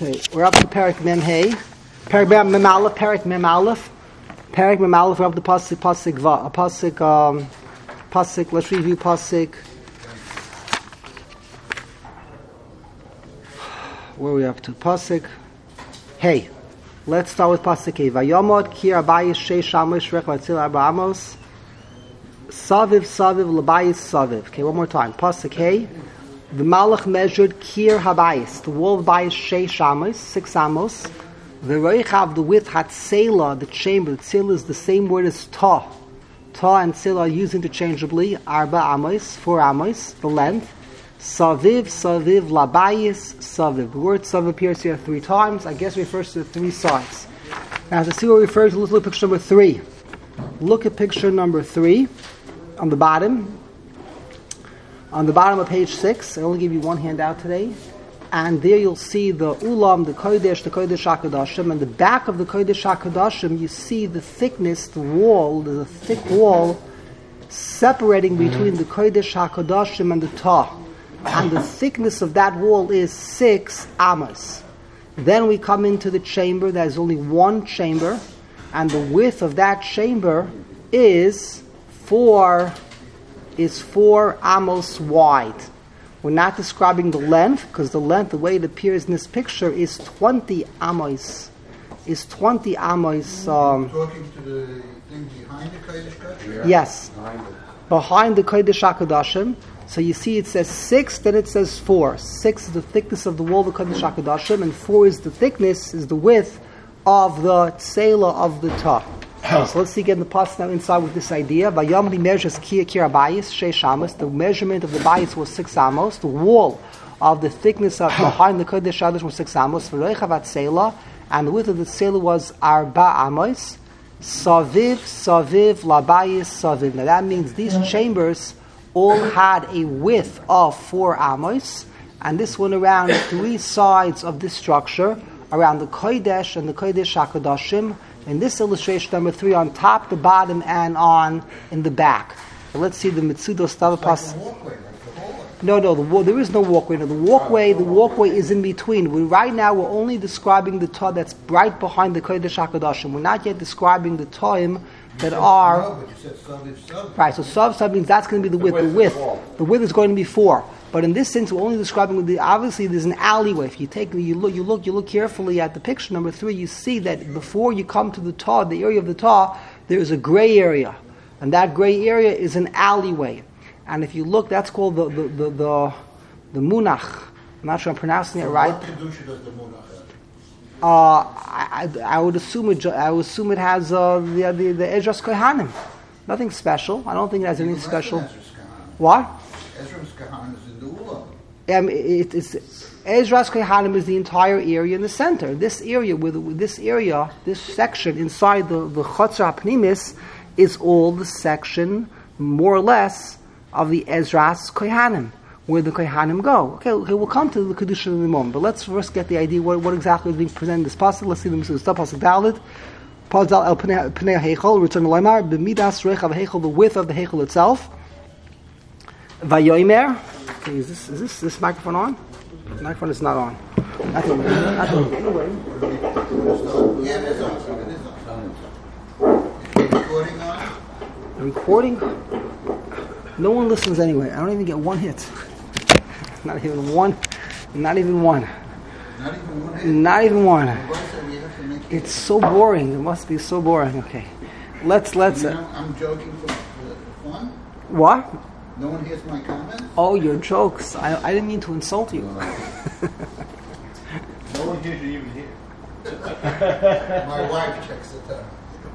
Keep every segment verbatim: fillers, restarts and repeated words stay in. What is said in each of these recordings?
Okay, we're up to Perek Mem Hey. Perek Mem Aleph, Perek Mem Aleph. Perek Mem Aleph, we're up to Pasuk, Pasuk, Va, Pasuk, um, Pasuk, let's review Pasuk. Where are we up to? Pasuk Hey. Let's start with Pasuk Hey. Vayomot ki arbayis sheish amos rech vatzil arba amos. Saviv, Saviv, Labayis, Saviv. Okay, one more time. Pasuk Hey. The Malach measured Kir Habayis, the wall of Bayis Sheish Amos, six Amos. The Reichav, the width, Hatzela, the chamber. The Tzil is the same word as Ta. Ta and Tzil are used interchangeably. Arba Amos, four Amos, the length. Saviv, Saviv, Labayis, Saviv. The word Saviv appears here three times. I guess it refers to the three sides. Now to see what it refers to, let's look at picture number three. Look at picture number three on the bottom. On the bottom of page six, I only give you one handout today, and there you'll see the Ulam, the Kodesh, the Kodesh HaKadoshim, and the back of the Kodesh HaKadoshim, you see the thickness, the wall, there's a thick wall separating between the Kodesh HaKadoshim and the Ta, and the thickness of that wall is six Amos. Then we come into the chamber, there's only one chamber, and the width of that chamber is four is four amos wide. We're not describing the length, because the length, the way it appears in this picture, is twenty amos. Is twenty amos. Um, talking to the thing behind the Kodesh HaKadoshim? Yes, behind the Kodesh HaKadoshim. So you see, it says six, then it says four. Six is the thickness of the wall of the Kodesh HaKadoshim, and four is the thickness, is the width of the tzela of the Ta. So let's see again the past now inside with this idea. Vayomli measures kia kir abayis sheish amos. The measurement of the bayis was six amos. The wall of the thickness of behind the Kodesh HaKadoshim was six amos. V'loichav tzela, and the width of the tzela was arba amos. Saviv, saviv, labayis, saviv. Now that means these chambers all had a width of four amos, and this went around three sides of this structure, around the Kodesh and the Kodesh HaKadoshim. In this illustration, number three, on top, the bottom, and on in the back. So let's see the Mitsudo Stavapas. Like no, no, the wa- there is no walkway. No, the walkway, the walkway is in between. We, right now, we're only describing the Ta that's right behind the Kodesh HaKadoshim. We're not yet describing the Ta'im that are. No, but you said Saviv, Saviv. Right, so Sav Sav means that's going to be the width. The width, the width is going to be four. But in this sense, we're only describing the. Obviously, there's an alleyway. If you take, you look, you look, you look carefully at the picture number three. You see that before you come to the Ta, the area of the Ta, there is a gray area, and that gray area is an alleyway. And if you look, that's called the the the the, the munach. I'm not sure I'm pronouncing it right. What kedusha does the munach have? Uh, I, I, I would assume it. I would assume it has uh, the the the Ezras Kohanim. Nothing special. I don't think it has anything special. What? Ezra's Kohanim is in the Ulam. Um, it, it's Ezras Kohanim is the entire area in the center. This area, with, with this area, this section inside the the Chotzer HaPnimis is all the section, more or less, of the Ezras Kohanim, where the Kohanim go. Okay, okay, we'll come to the Kedusha in a moment, but let's first get the idea what, what exactly is being presented in this passage. Let's see the Mitzvah Stuff Pasuk Dalet. Pazal El Pnei Heichel, return to Leimar, B'midas Reichav Heichel, the width of the Heichel itself. Vayomer. Okay, is this is this this microphone on? The microphone is not on. Not the, not the, anyway. Yeah, it is on. It is on. Is the recording on? The recording. No one listens anyway. I don't even get one hit. Not even one. Not even one. Not even one. Not even one. Why said we have to make it? It's so boring. It must be so boring. Okay, let's let's. You Uh, know, I'm joking for, for fun. what? No one hears my comments. Oh, your jokes. I I didn't mean to insult you. No one here should even hear. My wife checks it out.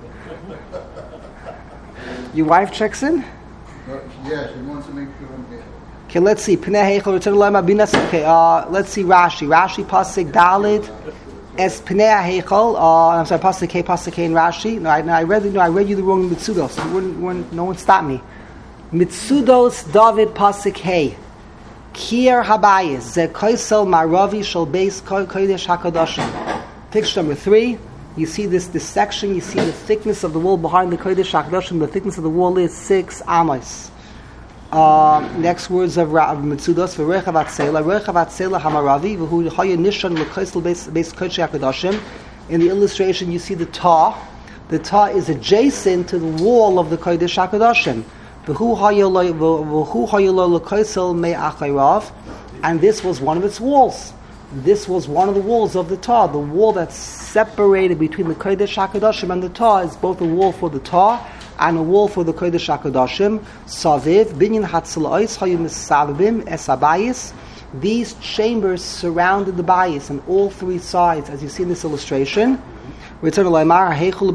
Your wife checks in. Yeah, she wants to make sure I'm here. Okay, let's see. Pnei Heichel, return to Leimar, Binas. Okay, uh, let's see Rashi. Rashi Pasuk Dalet. Es Pnei Heichel. Uh, I'm sorry, Pasuk K, Pasuk K, and Rashi. No, I, no, I read. No, I read you the wrong Mitzudos. So you wouldn't, wouldn't, no one stopped me. Mitzudos David Pasuk Hey. Kier Habayis Ze Koisel Maravi Shel Beis Kodesh Hakadoshim. Picture number three. You see this this section. You see the thickness of the wall behind the Kodesh Hakadoshim. The thickness of the wall is six amos. Uh, next words of, Ra- of Mitzudos, V'rechav Atzela, Rechav Atzela Hamaravi, V'hu Haya Nishan L'Kaisel Beis Beis Kodesh HaKadoshim. In the illustration, you see the Ta. The Ta is adjacent to the wall of the Kodesh HaKadoshim. V'hu Haya Lo V'hu Haya Lo L'Kaisel Me Achayrav, and this was one of its walls. This was one of the walls of the Ta. The wall that's separated between the Kodesh HaKadoshim and the Ta is both a wall for the Ta and a wall for the Kodesh HaKadoshim. Saviv, Binyan Hatzila'is, Hayim Esavim, Esabayis. These chambers surrounded the bayis on all three sides, as you see in this illustration. Return to Laimar, Heichel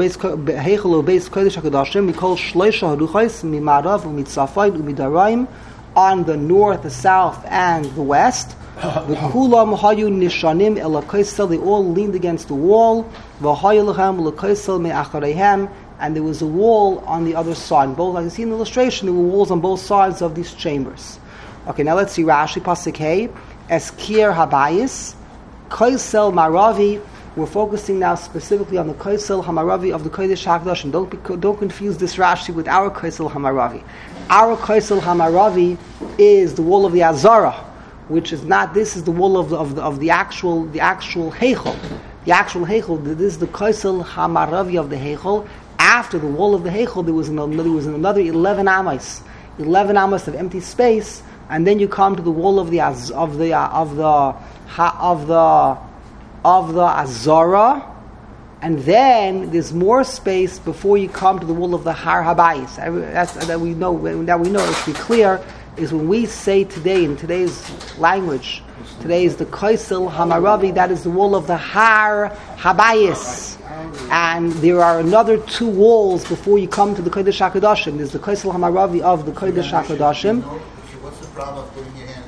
Beis Kodesh HaKadoshim, we call Shloisha Haruchais, Mimarav, Umitzafayt, Umidaraim, on the north, the south, and the west. The Kulam Hayu Nishanim Elakaisel, they all leaned against the wall. V'Hayilachem Elakaisel Me'achareihem, and there was a wall on the other side. Both, like you see in the illustration, there were walls on both sides of these chambers. Okay, now let's see Rashi Pasuk Hey. Eskir Habayis, Kaisel Maravi. We're focusing now specifically on the Kaisel Hamaravi of the Kodesh HaKadoshim. Don't, be, don't confuse this Rashi with our Kaisel Hamaravi. Our Kaisel Hamaravi is the wall of the Azara, which is not. This is the wall of the of the, of the actual the actual Heichel. The actual Heichel. This is the Kaisel Hamaravi of the Heichel. After the wall of the Heichel, there was another, there was another eleven amos, eleven amos of empty space, and then you come to the wall of the of the of the of the of the Azara, and then there's more space before you come to the wall of the Har Habayis. That's that we know. That we know. Let's be clear. Is when we say today in today's language, today is the Kaisel Hamaravi. That is the wall of the Har Habayis. And there are another two walls before you come to the Kodesh HaKadoshim. There's the Kaisel Hamaravi of the Kodesh HaKadoshim. What's the problem of putting your hand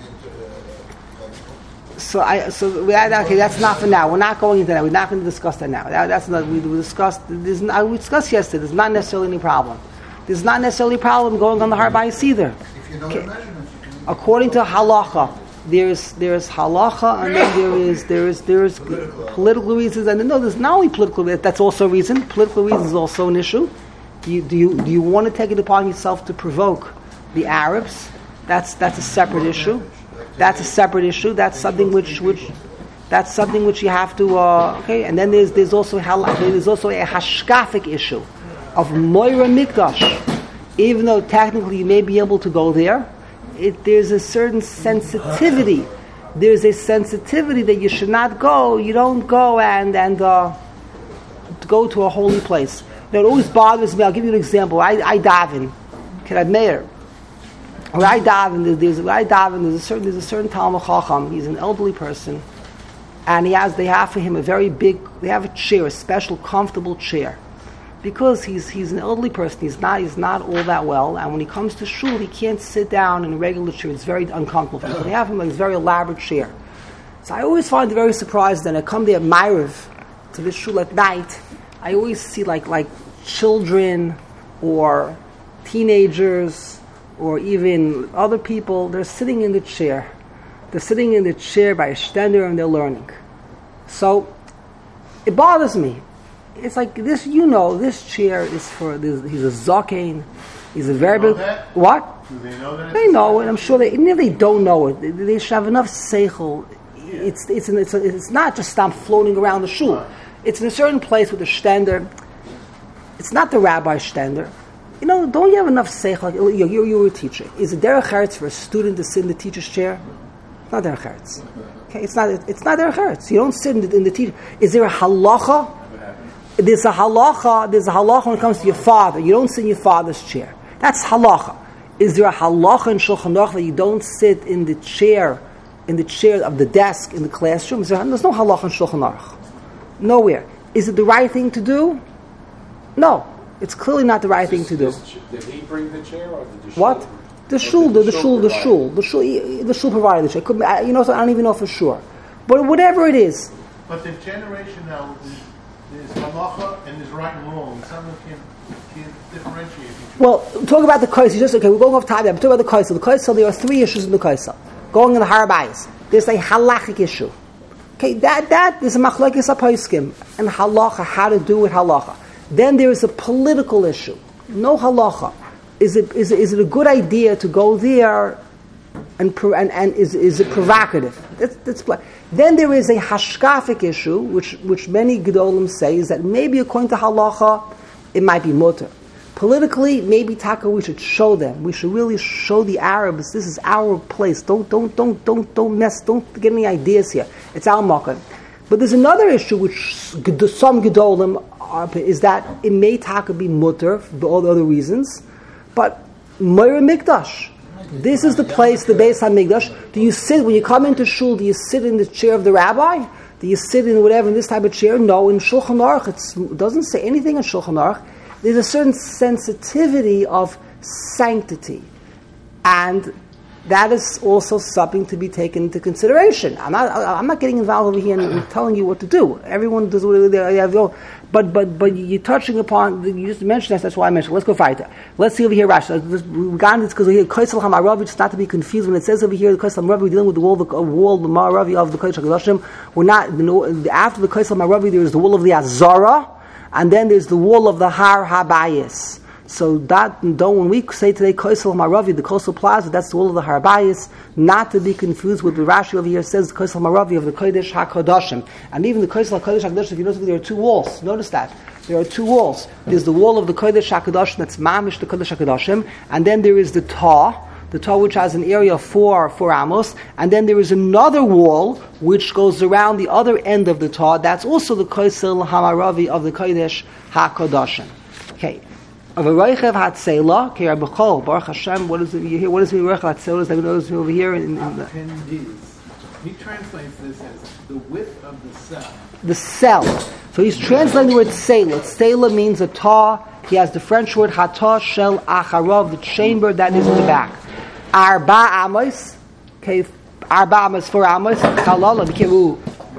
into the... So, I, so that, okay, that's not for now. We're not going into that. We're not going to discuss that now. That, that's not, we, we discussed, there's not, we discussed yesterday, there's not necessarily any problem. There's not necessarily a problem going on the Har Bayis either. If you know Okay. the measurements, you can... According to halacha, there's there's halacha, and then there is there is there is political reasons, and no, there's not only political. That's also a reason. Political reasons is also an issue. Do you do you do you want to take it upon yourself to provoke the Arabs? That's that's a separate issue. That's a separate issue. That's something which which that's something which you have to uh, okay. And then there's there's also halacha. There's also a hashkafic issue of Moira Mikdash. Even though technically you may be able to go there. It, there's a certain sensitivity. There's a sensitivity that you should not go. You don't go and and uh, go to a holy place. Now, it always bothers me. I'll give you an example. I, I daven. Can I mayor? When I daven, there's when I daven. There's a certain there's a certain Talmud Chacham. He's an elderly person, and he has they have for him a very big. They have a chair, a special, comfortable chair. Because he's he's an elderly person, he's not he's not all that well, and when he comes to shul, he can't sit down in a regular chair. It's very uncomfortable for him. So they have him like this very elaborate chair. So I always find it very surprising that I come there at Ma'ariv to this shul at night. I always see like like children or teenagers or even other people. They're sitting in the chair. They're sitting in the chair by a stender and they're learning. So it bothers me. It's like this, you know, this chair is for, this, he's a zaken, he's a very big, what? Do they know that? They know it, I'm sure they, even if they don't know it, they, they should have enough seichel. It's, it's, an, it's, a, it's not just stop floating around the shul. It's in a certain place with a stender. It's not the rabbi stender. You know, don't you have enough seichel? You, you, you're a teacher. Is it derech eretz for a student to sit in the teacher's chair? Not derech eretz. Okay, it's not, it's not derech eretz. You don't sit in the, in the teacher. Is there a halacha? There's a halacha, there's a halacha when it comes to your father. You don't sit in your father's chair. That's halacha. Is there a halacha in Shulchan Aruch that you don't sit in the chair, in the chair of the desk in the classroom? Is there, there's no halacha in Shulchan Aruch. Nowhere. Is it the right thing to do? No. It's clearly not the right thing to do. Did he bring the chair or did the shul? What? The shul, the, the shul, the shul, the shul, the shul provided the chair. Could be, you know, so I don't even know for sure. But whatever it is. But the generation now, there's halacha and there's right and wrong. Someone can can't differentiate. Well, talk about the kaisel. Just okay, we're going off time. But talk about the kaisel. The kaisel. There are three issues in the kaisel. Going in the Har Bayis. There's a halachic issue. Okay, that that is a machlokes haposkim and halacha. How to do with halacha. Then there is a political issue. No halacha. is it is it, is it a good idea to go there? And, and and is is it provocative? That's, that's, then there is a hashkafic issue, which which many gedolim say is that maybe according to halacha, it might be mutter. Politically, maybe taka we should show them. We should really show the Arabs this is our place. Don't don't don't don't don't mess. Don't get any ideas here. It's our makan. But there's another issue which some gedolim are, is that it may taka be mutter for all the other reasons, but Moira Mikdash. This is the place, the Beis HaMikdash. Do you sit, when you come into shul, do you sit in the chair of the rabbi? Do you sit in whatever, in this type of chair? No, in Shulchan Aruch, it's, it doesn't say anything in Shulchan Aruch. There's a certain sensitivity of sanctity. And that is also something to be taken into consideration. I'm not, I'm not getting involved over here and, and telling you what to do. Everyone does what they have. But but but you're touching upon. You just mentioned that. That's why I mentioned. Let's go fight. Let's see over here, Rashi. We got this because here Kaisel Hamaravi. Just not to be confused when it says over here the Kaisel Hamaravi. We're dealing with the wall, the wall, the Maravi of the Kodesh HaKadoshim. We're not. You know, after the Kaisel Hamaravi, there is the wall of the Azara, and then there's the wall of the Har Habayis. So that don't when we say today Kaisel Maravi, the coastal plaza, that's the wall of the Harbayis, not to be confused with the Rashi over here says Kaisel Maravi of the Kodesh HaKadoshim. And even the Kaisel HaKodesh HaKadoshim, if you notice, there are two walls. Notice that. There are two walls. There's the wall of the Kodesh HaKadoshim, that's Mamish the Kodesh HaKadoshim, and then there is the Ta, the Ta which has an area of four, four amos, and then there is another wall which goes around the other end of the Ta, that's also the Kaisel Hamaravi of the Kodesh HaKadoshim. Okay. Of a Reichev Hatzela, Kei Rabbi Chol, Baruch Hashem, what is it here? What does it mean, Reichev Hatzela? Is that notice over here? In, in the, he translates this as the width of the cell. The cell. So he's translating the word Seila. Seila means a ta. He has the French word Hata Shel Acharov, the chamber that is in the back. Arba Amos, okay, Arba Amos, four Amos, Chalala, Kiru.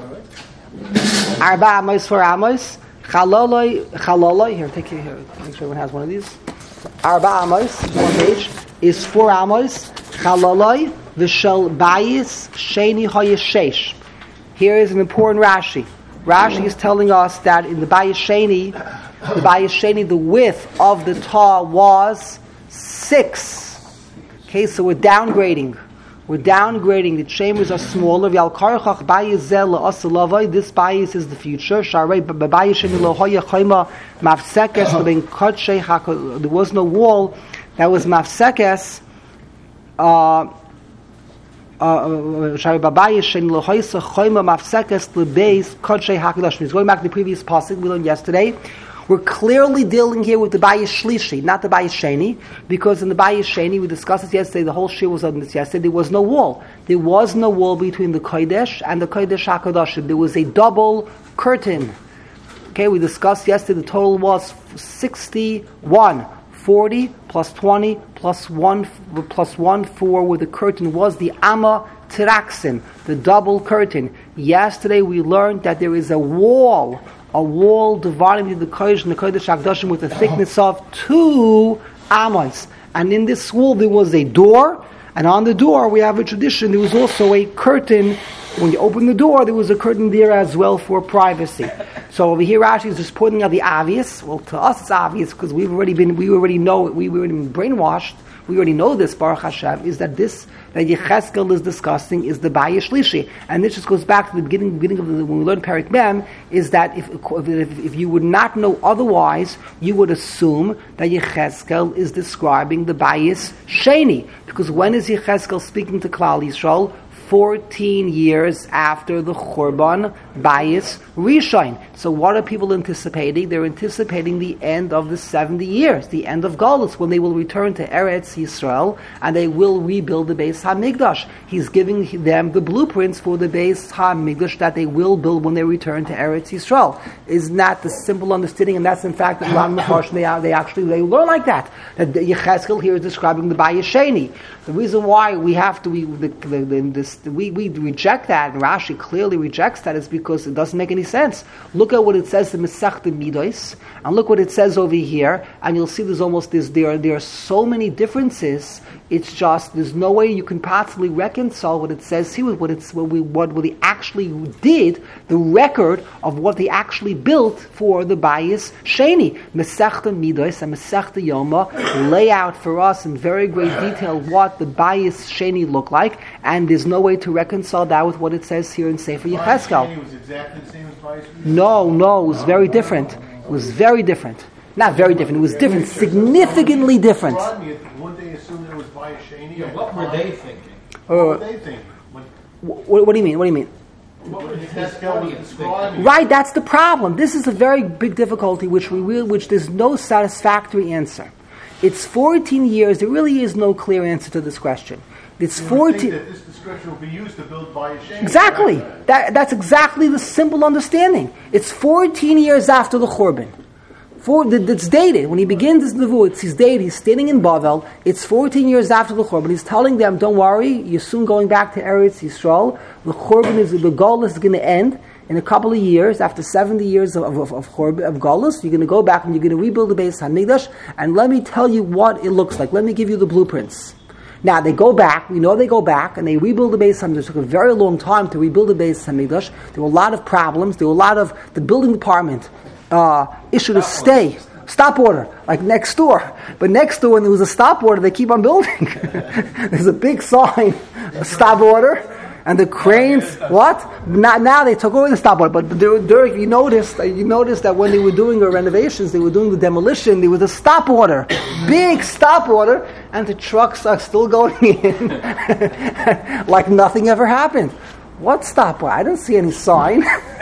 Arba Amos, four Amos. Chalaloi, chalaloi, here, take it here, make sure everyone has one of these. Arba amos, one page, is four amos, chalaloi, v'shel bayis, sheni hayeshesh. Here is an important Rashi. Rashi is telling us that in the bayis sheni, the bayis sheni, the width of the ta was six. Okay, so we're downgrading. We're downgrading. The chambers are smaller. This bayis is the future. There was no wall that was mafsekes. Uh, uh, He's going back to the previous pasuk we learned yesterday. We're clearly dealing here with the Bayis Shlishi, not the Bayis Sheni, because in the Bayis Sheni, we discussed this yesterday, the whole shir was on this yesterday, there was no wall. There was no wall between the Kodesh and the Kodesh HaKadoshim. There was a double curtain. Okay, we discussed yesterday, the total was sixty-one. forty plus twenty plus one, plus one, four, where the curtain was the Amma Tiraxim, the double curtain. Yesterday we learned that there is a wall, a wall dividing the Kodesh and the Kodesh HaKadoshim with a thickness of two amos. And in this wall there was a door, and on the door we have a tradition, there was also a curtain. When you open the door, there was a curtain there as well for privacy. So over here Rashi is just pointing out the obvious. Well, to us it's obvious because we've already been, we already know it, we already been brainwashed. We already know this, Baruch Hashem, is that this, that Yecheskel is discussing is the Bayis Shlishi. And this just goes back to the beginning, beginning of the, when we learned Perek Mem, is that if, if, if you would not know otherwise, you would assume that Yecheskel is describing the Bayis Sheni. Because when is Yecheskel speaking to Klal Yisrael? fourteen years after the Churban Bayis Rishon. So what are people anticipating? They're anticipating the end of the seventy years, the end of Galus, when they will return to Eretz Yisrael and they will rebuild the Beis HaMikdash. He's giving them the blueprints for the Beis HaMikdash that they will build when they return to Eretz Yisrael. Isn't that the simple understanding? And that's in fact the Ram Mefarshim, they, they actually they learn like that. That Yecheskel here is describing the Bayis Sheni. The reason why we have to, we, the, the, the, this, we, we reject that, and Rashi clearly rejects that, is because it doesn't make any sense. Look look at what it says in Masechta Midos, and look what it says over here, and you'll see there's almost this, there, there are so many differences. It's just, there's no way you can possibly reconcile what it says here with what it's what we what, what they actually did, the record of what they actually built for the Bayis Sheni. Masechta Midos and Masechta Yoma lay out for us in very great detail what the Bayis Sheni looked like, and there's no way to reconcile that with what it says here in Sefer Yechezkel. It was exactly the same as Bayis Rishon? No, no, it was very different. It was very different. Not very different. It was different, significantly different. Wouldn't they assume it was Bayis Sheni? Yeah, what were they thinking? What Uh, were they thinking? When, what, what do you mean? What do you mean? What were when his Yechezkel was historians describing thinking? it? Right, that's the problem. This is a very big difficulty, which we will, which there's no satisfactory answer. It's fourteen years. There really is no clear answer to this question. It's You would think fourteen. that this description will be used to build Bayis Sheni. Exactly. That, that's exactly the simple understanding. It's fourteen years after the Churban. For, it's dated. When he begins his nevuah, it's he's dated. He's standing in Bavel. It's fourteen years after the Churban. He's telling them, don't worry, you're soon going back to Eretz Yisrael. The Churban is, the Golus is going to end in a couple of years. After seventy years of, of, of, Churban, of Golus, you're going to go back and you're going to rebuild the Beis HaMikdash. And let me tell you what it looks like. Let me give you the blueprints. Now, they go back, we know they go back, and they rebuild the Beis HaMikdash. It took a very long time to rebuild the Beis HaMikdash. There were a lot of problems. There were a lot of, the building department uh, issued a stay, stop order, like next door. But next door, when there was a stop order, they keep on building. There's a big sign, a stop order, and the cranes, what? Not, now they took over the stop order, but during, you noticed, you noticed that when they were doing the renovations, they were doing the demolition, there was a stop order, big stop order, and the trucks are still going in like nothing ever happened. What stop order? I don't see any sign.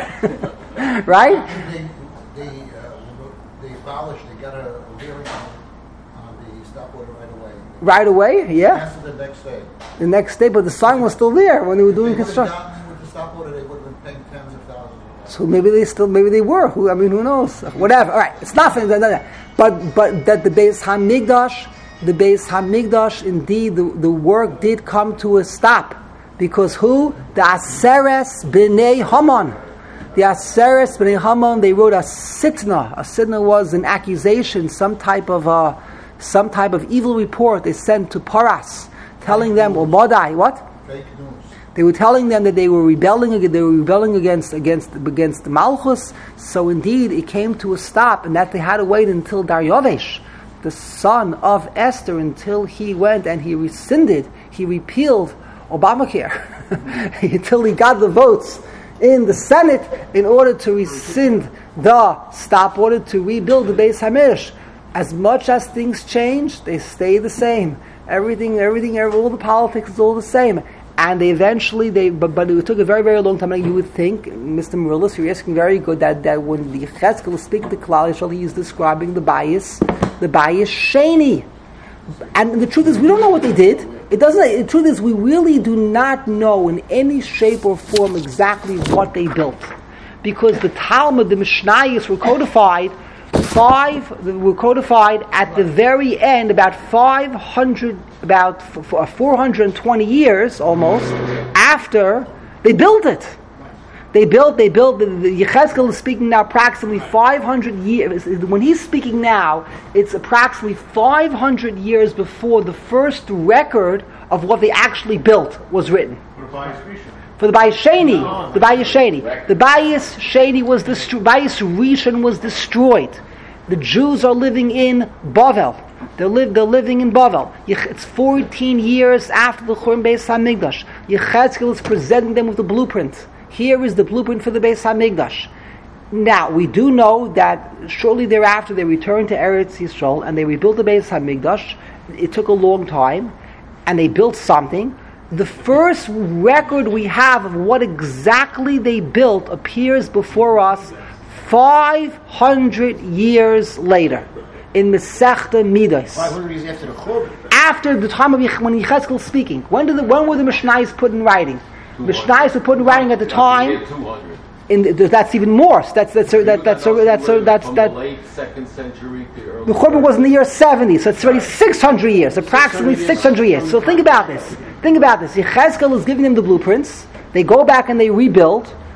Right? Actually, they, they, uh, they abolished, they got a hearing on, on the stop order right away. Right away? Yeah. Canceled the next day. The next day, but the sign was still there when they were doing If they would have construction. gotten with the stop order, they would have been paying tens of thousands. So maybe they still, maybe they were. Who, I mean, who knows? Whatever. All right, it's nothing. But but that the Beis Hamikdash, the Beis Hamikdash, indeed, the, the work did come to a stop because who? The Aseres B'nei Haman. The Aseres B'nei Haman. They wrote a sitna. A sitna was an accusation, some type of uh, some type of evil report they sent to Paras, telling them, or Modai, what? Fake news. They were telling them that they were rebelling. They were rebelling against against against the Malchus. So indeed, it came to a stop, and that they had to wait until Daryavesh, the son of Esther, until he went and he rescinded, he repealed Obamacare, until he got the votes in the Senate in order to rescind the stop order to rebuild the Beis Hamikdash. As much as things change, they stay the same. Everything, everything, all the politics is all the same. And they eventually, they but, but it took a very, very long time. Like you would think, Mister Marillis, you're asking very good that, that when the Yechezkel is speaking to Klal Yisrael, he is describing the Bayis, the Bayis Sheni. And the truth is, we don't know what they did. It doesn't. The truth is, we really do not know in any shape or form exactly what they built, because the Talmud, the Mishnayos were codified. Five were codified at the very end, about five hundred, about four hundred and twenty years almost after they built it. They built, they built. The, the Yechezkel is speaking now approximately five hundred years. When he's speaking now, it's approximately five hundred years before the first record of what they actually built was written. For Bayis Rishon. For the Bayis Sheni, the Bayis Sheni, the Bayis Sheni was destroyed. Bayis Rishon was destroyed. The Jews are living in Bavel. They live. They're living in Bavel. It's fourteen years after the Churban Beis Hamikdash. Yechezkel is presenting them with the blueprint. Here is the blueprint for the Beis Hamikdash. Now we do know that shortly thereafter they returned to Eretz Yisrael and they rebuilt the Beis Hamikdash. It took a long time, and they built something. The first record we have of what exactly they built appears before us five hundred years later in Masechta Midos. five hundred years after the Churban. After the time of Yech- when Yechezkel is speaking. When did the, when were the Mishnayos put in writing? Mishnayos were put in writing at the time. In the, that's even more. So that's that's that, that, that's that's that's that's, that's from that. the late second century to early. The Churban was in the year seventy, so it's already six hundred years, approximately six hundred years. So think about this. Think about this. Yechezkel is giving them the blueprints. They go back and they rebuild.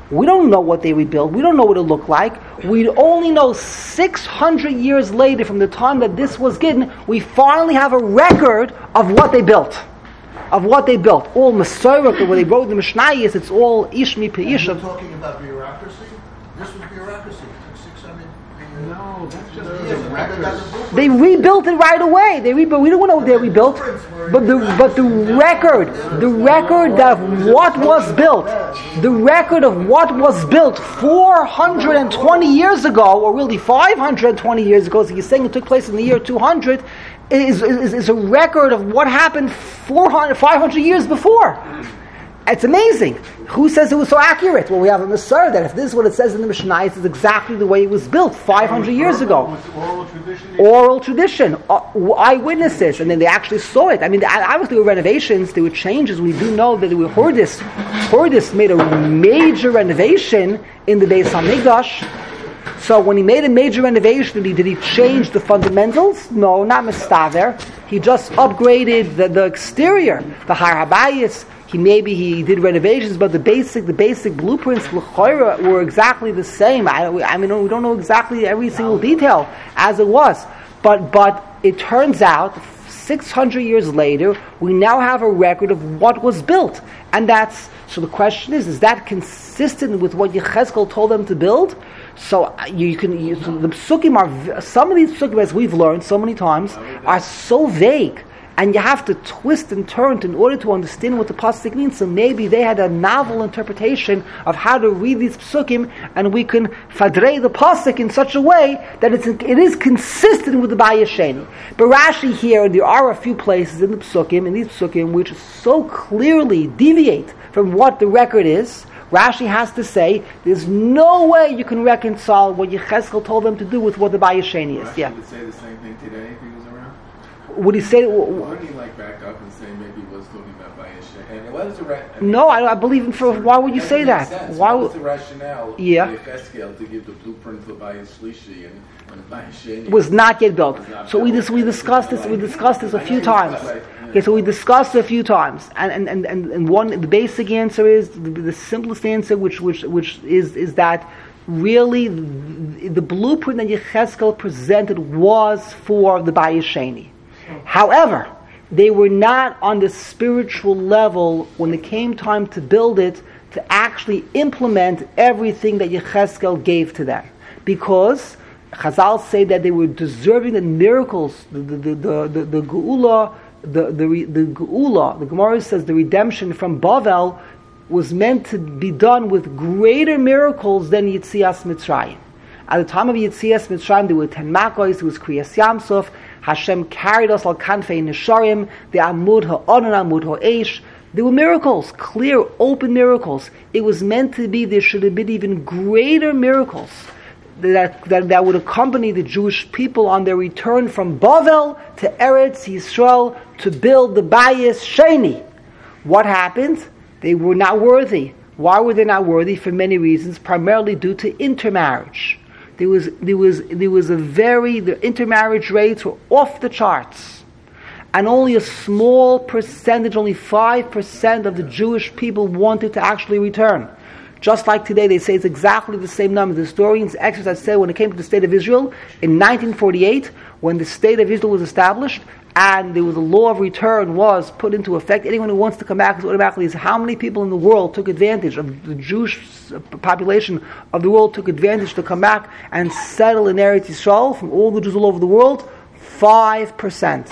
We don't know what they rebuilt. We don't know what it looked like. We only know six hundred years later, from the time that this was given, we finally have a record of what they built. Of what they built. All Masorah, where they wrote the Mishnayos, it's all Ishmi Pe'ish. You're talking about bureaucracy? This was bureaucracy. It took six hundred No, that's just years. the and record. they got the blueprint. They rebuilt it right away. They rebuilt. We don't know what they rebuilt, but the but the record, the record of what was built, the record of what was built four hundred twenty years ago, or really five hundred twenty years ago. So you're saying it took place in the year two hundred. Is, is is a record of what happened four hundred, five hundred years before. It's amazing. Who says it was so accurate? Well, we have a Masorah that if this is what it says in the Mishnah, it's exactly the way it was built five hundred years ago. Oral tradition. Oral tradition, uh, eyewitnesses, and then they actually saw it. I mean, obviously there were renovations, there were changes. We do know that we Hordis, Hordis made a major renovation in the Beis Hamikdash. So when he made a major renovation, did he, did he change the fundamentals? No, not mistaver. He just upgraded the, the exterior, the Har Habayis. He maybe he did renovations, but the basic the basic blueprints l'choira were exactly the same. I, I mean, we don't know exactly every single detail as it was, but but it turns out six hundred years later we now have a record of what was built, and that's so. The question is: is that consistent with what Yechezkel told them to build? So you, you can you, so the psukim are some of these psukim, as we've learned so many times, are so vague. And you have to twist and turn in order to understand what the pasuk means. So maybe they had a novel interpretation of how to read these psukim, and we can fadrei the pasuk in such a way that it's it is consistent with the Bayis Sheni. But Rashi here, there are a few places in the psukim, in these psukim, which so clearly deviate from what the record is. Rashi has to say, there's no way you can reconcile what Yechezkel told them to do with what the Bayis Sheni is. Rashi Yeah. would say the same thing today if he was around. Would he say? Wouldn't he like back up and say maybe he was talking about Bayis Sheni? And what is the ra- I mean, No, I, I believe in. For why would you that say doesn't that? make sense. Why What would? was the rationale Yeah. of Yechezkel to give the blueprint for Bayis Shlishi and, and Bayis Sheni? Was not yet built. Was not So we built. dis- we discussed this. We discussed this a I few know, times. right. Okay, so we discussed it a few times, and and, and, and, and one the basic answer is the, the simplest answer, which which which is is that really the, the blueprint that Yechezkel presented was for the Bayis Sheni. However, they were not on the spiritual level when it came time to build it to actually implement everything that Yechezkel gave to them, because Chazal say that they were deserving the miracles, the the the the, the, the Geula, the the the Geula. The Gemara says the redemption from Bavel was meant to be done with greater miracles than Yetzias Mitzrayim. At the time of Yetzias Mitzrayim, there were ten Makos, there was Kriyas Yamsuf. Hashem carried us al kanfei nesharim, the Amud ha'onon, Amud ha'esh. There were miracles, clear, open miracles. It was meant to be, there should have been even greater miracles that, that, that would accompany the Jewish people on their return from Bavel to Eretz Yisrael to build the Bayis Sheni. What happened? They were not worthy. Why were they not worthy? For many reasons, primarily due to intermarriage. There was there was there was a very the intermarriage rates were off the charts, and only a small percentage, only five percent of the Jewish people wanted to actually return. Just like today, they say it's exactly the same number. The historians exercise said when it came to the state of Israel in nineteen forty-eight, when the state of Israel was established and there was a law of return was put into effect, anyone who wants to come back is automatically is how many people in the world took advantage of the Jewish population of the world took advantage to come back and settle in Eretz Yisrael from all the Jews all over the world? Five percent.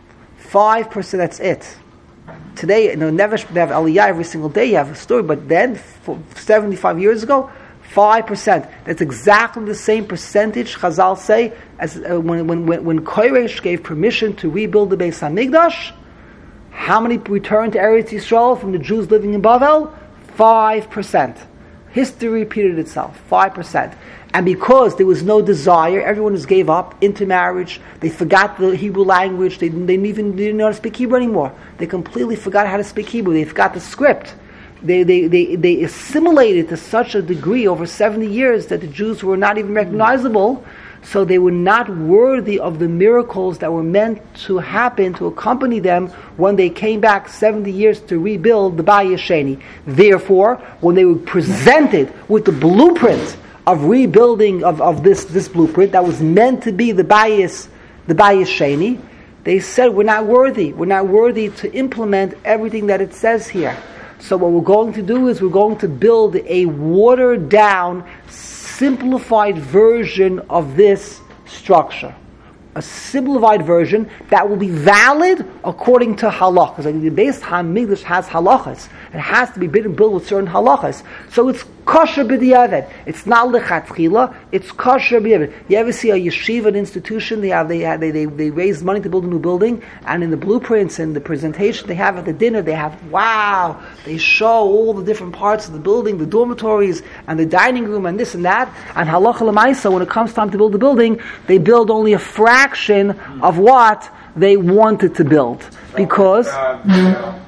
Five percent. That's it. Today, you know, never they have Aliyah every single day. You have a story, but then, for seventy-five years ago, five percent. That's exactly the same percentage. Chazal say as uh, when when when when Koresh gave permission to rebuild the Beis Hamikdash. How many returned to Eretz Yisrael from the Jews living in Bavel? Five percent. History repeated itself. Five percent. And because there was no desire, everyone just gave up intermarriage. They forgot the Hebrew language. They, they even didn't know how to speak Hebrew anymore. They completely forgot how to speak Hebrew. They forgot the script. They, they, they, they assimilated to such a degree over seventy years that the Jews were not even recognizable. So they were not worthy of the miracles that were meant to happen, to accompany them when they came back seventy years to rebuild the Bayis Sheni. Therefore, when they were presented with the blueprint of rebuilding of, of this, this blueprint that was meant to be the Bayis, the Bayis Sheni, they said, we're not worthy. We're not worthy to implement everything that it says here. So what we're going to do is we're going to build a watered down, simplified version of this structure. A simplified version that will be valid according to halachas. Like the Beis Hamikdash has halachas. It has to be built with certain halachas. So it's kosher b'diavad. It's not lechatchila. It's kosher b'diavad. You ever see a yeshiva, an institution? They have they have, they, they they raise money to build a new building, and in the blueprints and the presentation they have at the dinner, they have wow. They show all the different parts of the building, the dormitories and the dining room and this and that. And halacha l'maisa, when it comes time to build the building, they build only a fraction of what they wanted to build because. Uh, uh,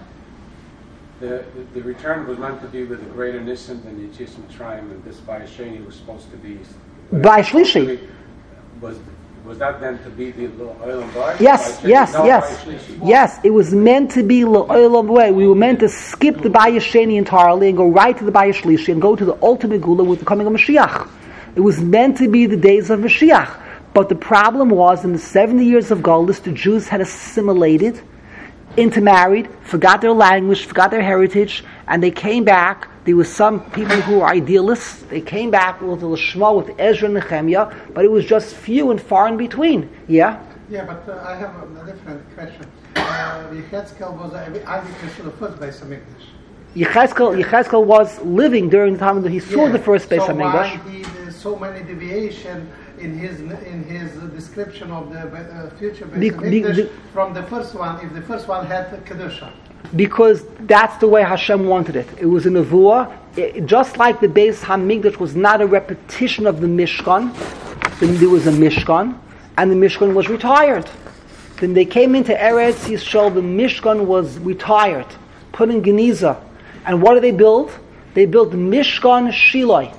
The, the, the return was meant to be with a greater Nisan than the Yetzias Mitzrayim, and this Bayis Sheni was supposed to be Bayis Shlishi. Was was that then to be the Olam Bayis? Yes, yes, no, yes, yes. It was meant to be Olam way. We were meant to skip the Bayis Sheni entirely and go right to the Bayis Shlishi and go to the ultimate Gula with the coming of Mashiach. It was meant to be the days of Mashiach. But the problem was, in the seventy years of Golus, the Jews had assimilated, intermarried, forgot their language, forgot their heritage, and they came back. There were some people who were idealists. They came back with the Lishma, with Ezra and Nehemiah, but it was just few and far in between. Yeah? Yeah, but uh, I have a, a different question. Uh, Yechezkel was eyewitness to the first Beis Hamikdash. Yechezkel, Yechezkel was living during the time that he saw yeah. the first Beis so Hamikdash. So why he, there's so many deviation in his in his description of the uh, future Beis Be- Hamikdash be- from the first one, if the first one had Kedusha? Because that's the way Hashem wanted it. It was a nevuah. It, just like the Beis Hamikdash was not a repetition of the Mishkan, then there was a Mishkan, and the Mishkan was retired. Then they came into Eretz Yisrael, the Mishkan was retired, put in Geniza. And what did they build? They built Mishkan Shiloi.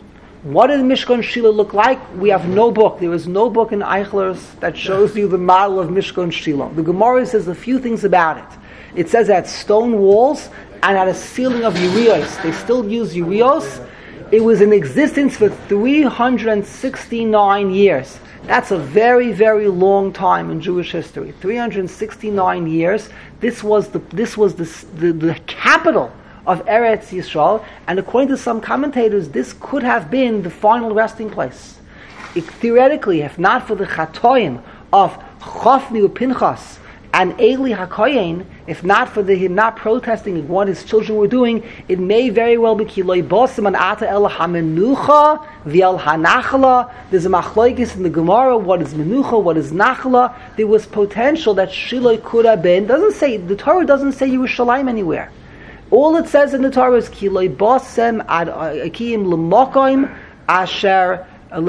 What did the Mishkan Shiloh look like? We have no book. There is no book in Eichler's that shows you the model of Mishkan Shiloh. The Gemara says a few things about it. It says it had stone walls and had a ceiling of urios. They still use urios. It was in existence for three hundred sixty-nine years. That's a very, very long time in Jewish history. three hundred sixty-nine years. This was the this was the the, the capital of Eretz Yisrael, and according to some commentators, this could have been the final resting place. It, theoretically, if not for the chatoim of Chofni Upinchas and Eli HaKoyen, if not for the, him not protesting what his children were doing, it may very well be Kiloi Bosim and Ata El HaMenucha V'el HaNachla. There's a machlokes in the Gemara, what is Menucha, what is Nachla. There was potential that Shiloh could have been. Doesn't say, the Torah doesn't say Yerushalayim anywhere. All it says in the Torah is Kiloi Bosem Ad Akim L'Mokoim Asher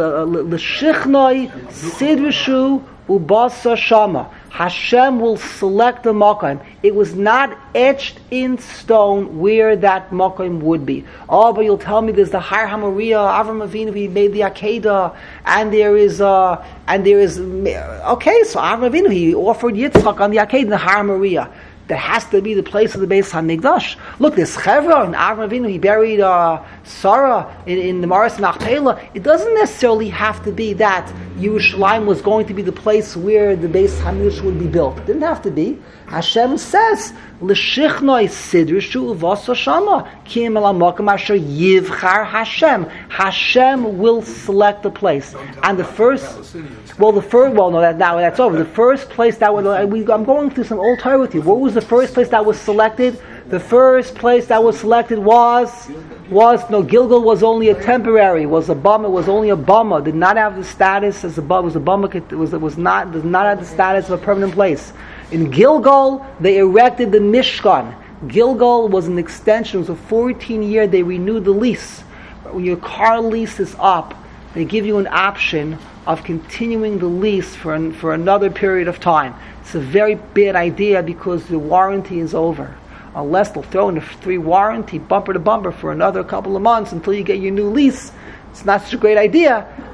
L'Shichnoi Sidrishu Ubasa Shama. Hashem will select the Mokoim. It was not etched in stone where that Mokoim would be. Oh, but you'll tell me there's the Har HaMoriah, Avram Avinu, he made the Akedah, and there is, uh, and there is, okay, so Avram Avinu, he offered Yitzchak on the Akedah, the Har HaMoriah. That has to be the place of the Beis Hamikdash. Look, this Chevra and Avram Avinu, he buried uh, Sarah in, in the Maris Nachtela. It doesn't necessarily have to be that Yerushalayim was going to be the place where the Beis Hamikdash would be built. It didn't have to be. Hashem says, "L'shichnoi sidrishu uvaso shama kim el hamakam asher yivchar Hashem." Hashem will select the place, and the first, well, the first, well, no, that now that's over. The first place that would, I'm going through some old Torah with you. What was the first place that was selected? The first place that was selected was was no Gilgal was only a temporary. Was a bummer. It was only a bummer. Did not have the status as a bummer. Was a bummer. It was it was not does not have the status of a permanent place. In Gilgal, they erected the Mishkan. Gilgal was an extension. It was a fourteen year. They renewed the lease. When your car lease is up, they give you an option of continuing the lease for an, for another period of time. It's a very bad idea because the warranty is over. Unless they'll throw in a free warranty, bumper to bumper, for another couple of months until you get your new lease. It's not such a great idea,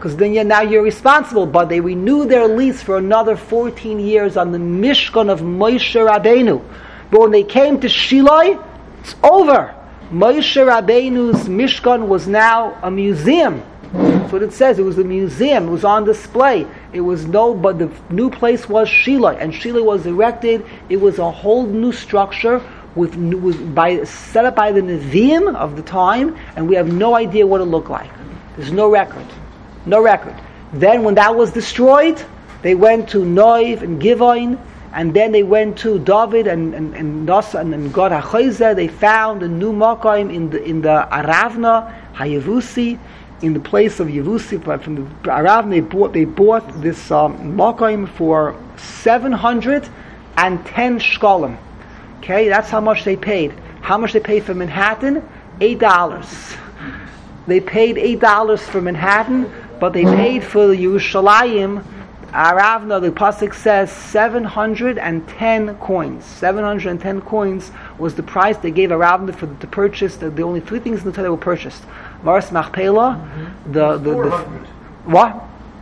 because then you're, now you're responsible. But they renewed their lease for another fourteen years on the Mishkan of Moshe Rabbeinu. But when they came to Shiloh, it's over. Moshe Rabbeinu's Mishkan was now a museum. That's what it says. It was a museum. It was on display. It was no, but the new place was Shiloh, and Shiloh was erected. It was a whole new structure with, with by set up by the Nevi'im of the time, and we have no idea what it looked like. There's no record, no record. Then, when that was destroyed, they went to Noiv and Givon, and then they went to David and and and Nasa and, and God HaChayzeh. They found a new Makom in the in the Aravna Hayavusi. In the place of Yevusi, from the Aravna, they bought they bought this um, Makom for seven hundred and ten shkolim. Okay, that's how much they paid. How much they paid for Manhattan? Eight dollars. They paid eight dollars for Manhattan, but they paid for the Yerushalayim. Aravna, the pasuk says seven hundred and ten coins. Seven hundred and ten coins was the price they gave Aravna for to purchase. The, the only three things in the Torah were purchased: Maras Machpelah, mm-hmm. the the, the what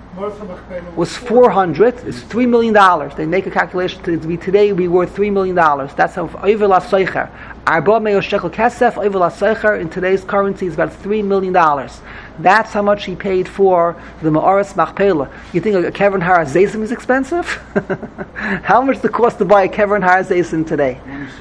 was four hundred. It's three million dollars. They make a calculation to be today we worth three million dollars. That's how Oivel HaSoicher. Arba Me'or Shekel Kesef Oivel HaSoicher in today's currency is about three million dollars. That's how much he paid for the Ma'aras Machpelah. You think a Kevin Har HaZeisim is expensive? How much the cost to buy a Kevin Har HaZeisim today?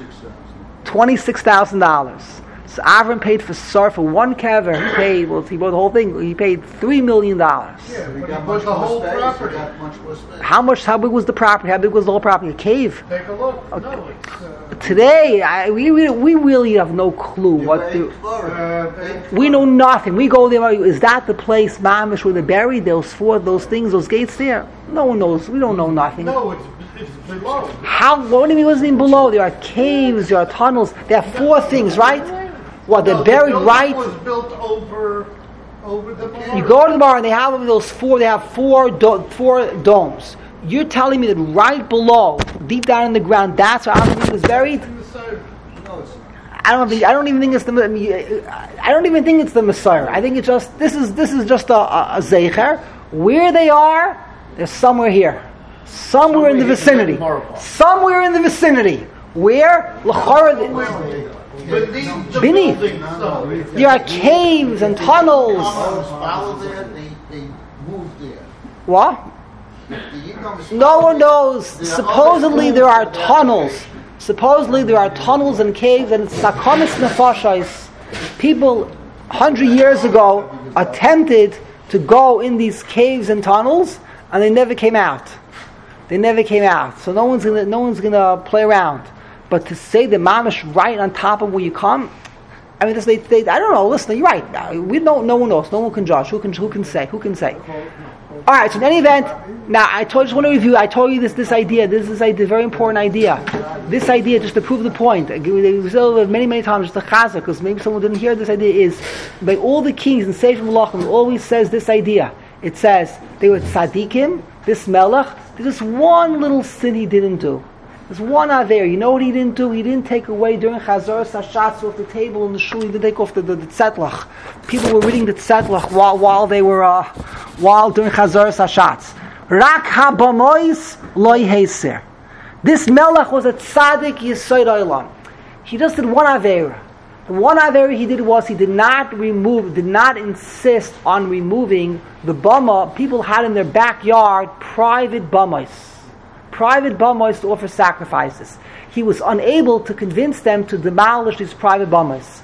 Twenty-six thousand dollars. So Avram paid for Sar for one kever. He paid, well, he bought the whole thing. He paid three million dollars. Yeah, We but got he much bought the more whole space, property. we got much more space. How much? How big was the property? How big was the whole property? A cave. Take a look. No, it's... Uh, Today, I, we, we we really have no clue You what ain't the. Florida. uh, Ain't We know nothing. We go there. Is that the place, Mamish, where they buried those four, those things, those gates there? No one knows. We don't know nothing. no, it's, it's below. How? What do you mean? What's in below? There are caves. There are tunnels. There are four things, right? What they're No, buried the building right. was built over, over the bar. You go to the bar and they have those four. They have four do, four domes. You're telling me that right below, deep down in the ground, that's where Avraham was buried? In the side. No, it's I don't think. I don't even think it's the. I don't even think it's the Messiah. I think it's just. This is this is just a, a, a zeicher. Where they are, they're somewhere here, somewhere, somewhere in the vicinity, somewhere in the vicinity. Where? L'chora. Beneath the Beneath. building, so. There are caves and tunnels. Yibamos follow there, they, they moved there. What? The Yibamos No follow one there. knows. There are Supposedly other there are schools that- tunnels. Supposedly there are tunnels and caves and sakonis nefashos. People hundred years ago attempted to go in these caves and tunnels, and they never came out. They never came out. So no one's gonna no one's gonna play around. But to say the mamish right on top of where you come, I mean, this, they, they, I don't know. Listen, you're right. We don't. No one knows. No one can judge. Who can? Who can say? Who can say? All right. So in any event, now I told, just want to review. I told you this. This idea. This is a very important idea. This idea, just to prove the point. We said many, many times just to chazak, because maybe someone didn't hear this idea. Is by all the kings in Sefer Malachim, it always says this idea. It says they were tzaddikim. This melech. There's just one little sin he didn't do. There's one out there. You know what he didn't do? He didn't take away during Chazar Sashatz off the table in the shul. He didn't take off the, the, the tzetlach. People were reading the tzetlach while while they were uh, while during Chazar Sashatz. Rak habamois loy heiser. This melech was a tzaddik yisoid olam. He just did one avera. The one avera he did was he did not remove, did not insist on removing the bama people had in their backyard, private bamos. Private bamos to offer sacrifices. He was unable to convince them to demolish these private bamos.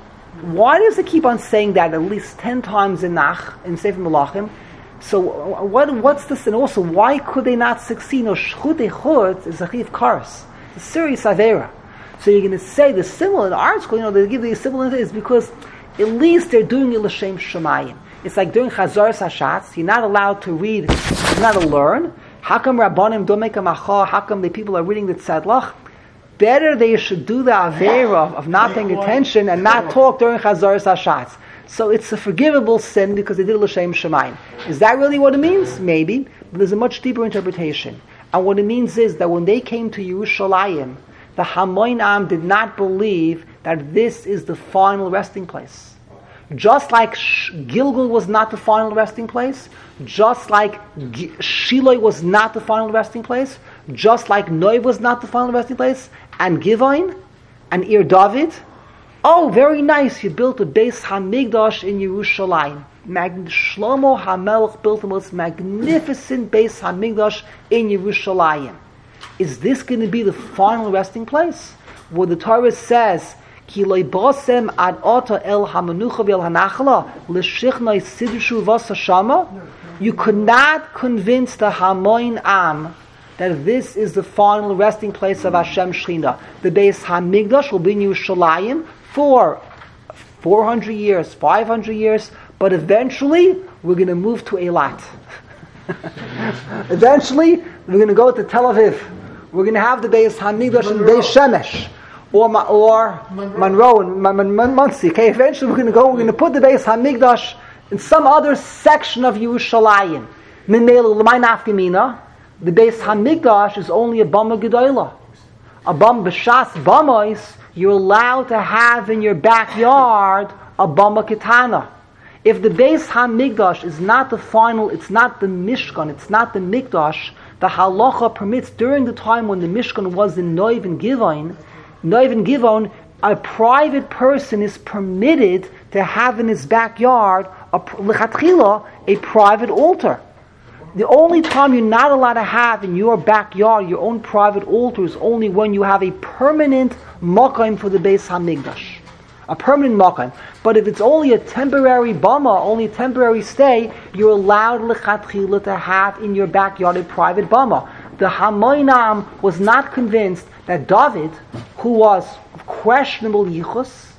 Why does it keep on saying that at least ten times in Nach, in Sefer Malachim? So what, what's this? And also, why could they not succeed? No, shchut echut is a chiv kares. It's a serious avera. So you're going to say the similar in our school, you know, they give the similar is because at least they're doing it l'shem shemayim. It's like during Chazar Sashatz, you're not allowed to read, you're not to learn. How come Rabbanim don't make a macha? How come the people are reading the tzedlach? Better they should do the avera of, of not paying attention and not talk during Chazar Sashatz. So it's a forgivable sin because they did it l'shem shemayim. Is that really what it means? Maybe. But there's a much deeper interpretation. And what it means is that when they came to Yerushalayim, the Hamoinam did not believe that this is the final resting place. Just like Sh- Gilgal was not the final resting place, just like G- Shiloh was not the final resting place, just like Noi was not the final resting place, and Givon, and Ir David. Oh, very nice, you built a Beis Hamikdash in Yerushalayim. Mag- Shlomo HaMelech built the most magnificent Beis Hamikdash in Yerushalayim. Is this going to be the final resting place? Where the Torah says, Ki lo bosem ad ota el hamanucha vel hanachla l'shichna sidushu v'sashama. You could not convince the Hamoin Am that this is the final resting place of Hashem Shechina. The Beis Hamikdash will be in Yerushalayim for four hundred years, five hundred years, but eventually we're going to move to Eilat. Eventually we're going to go to Tel Aviv. We're going to have the Beis Hamikdash and Beis Shemesh. Or, or Monroe, Monroe and Man- Man- Man- Muncie. Okay, eventually we're going to go. We're going to put the Beis Hamikdash in some other section of Yerushalayim. Minmeilu l'may nafkamina. The Beis Hamikdash is only a bama gedola. A bam b'shas bamos. You're allowed to have in your backyard a bama ketana. If the Beis Hamikdash is not the final, it's not the Mishkan, it's not the Mikdash. The halacha permits during the time when the Mishkan was in Noiv and Givon. Noiv and Givon, a private person is permitted to have in his backyard a, lechatchila, a private altar. The only time you're not allowed to have in your backyard your own private altar is only when you have a permanent makam for the Beis Hamikdash. A permanent makam. But if it's only a temporary bama, only a temporary stay, you're allowed lechatchila to have in your backyard a private bama. The Hamoinam was not convinced that David, who was of questionable yichus,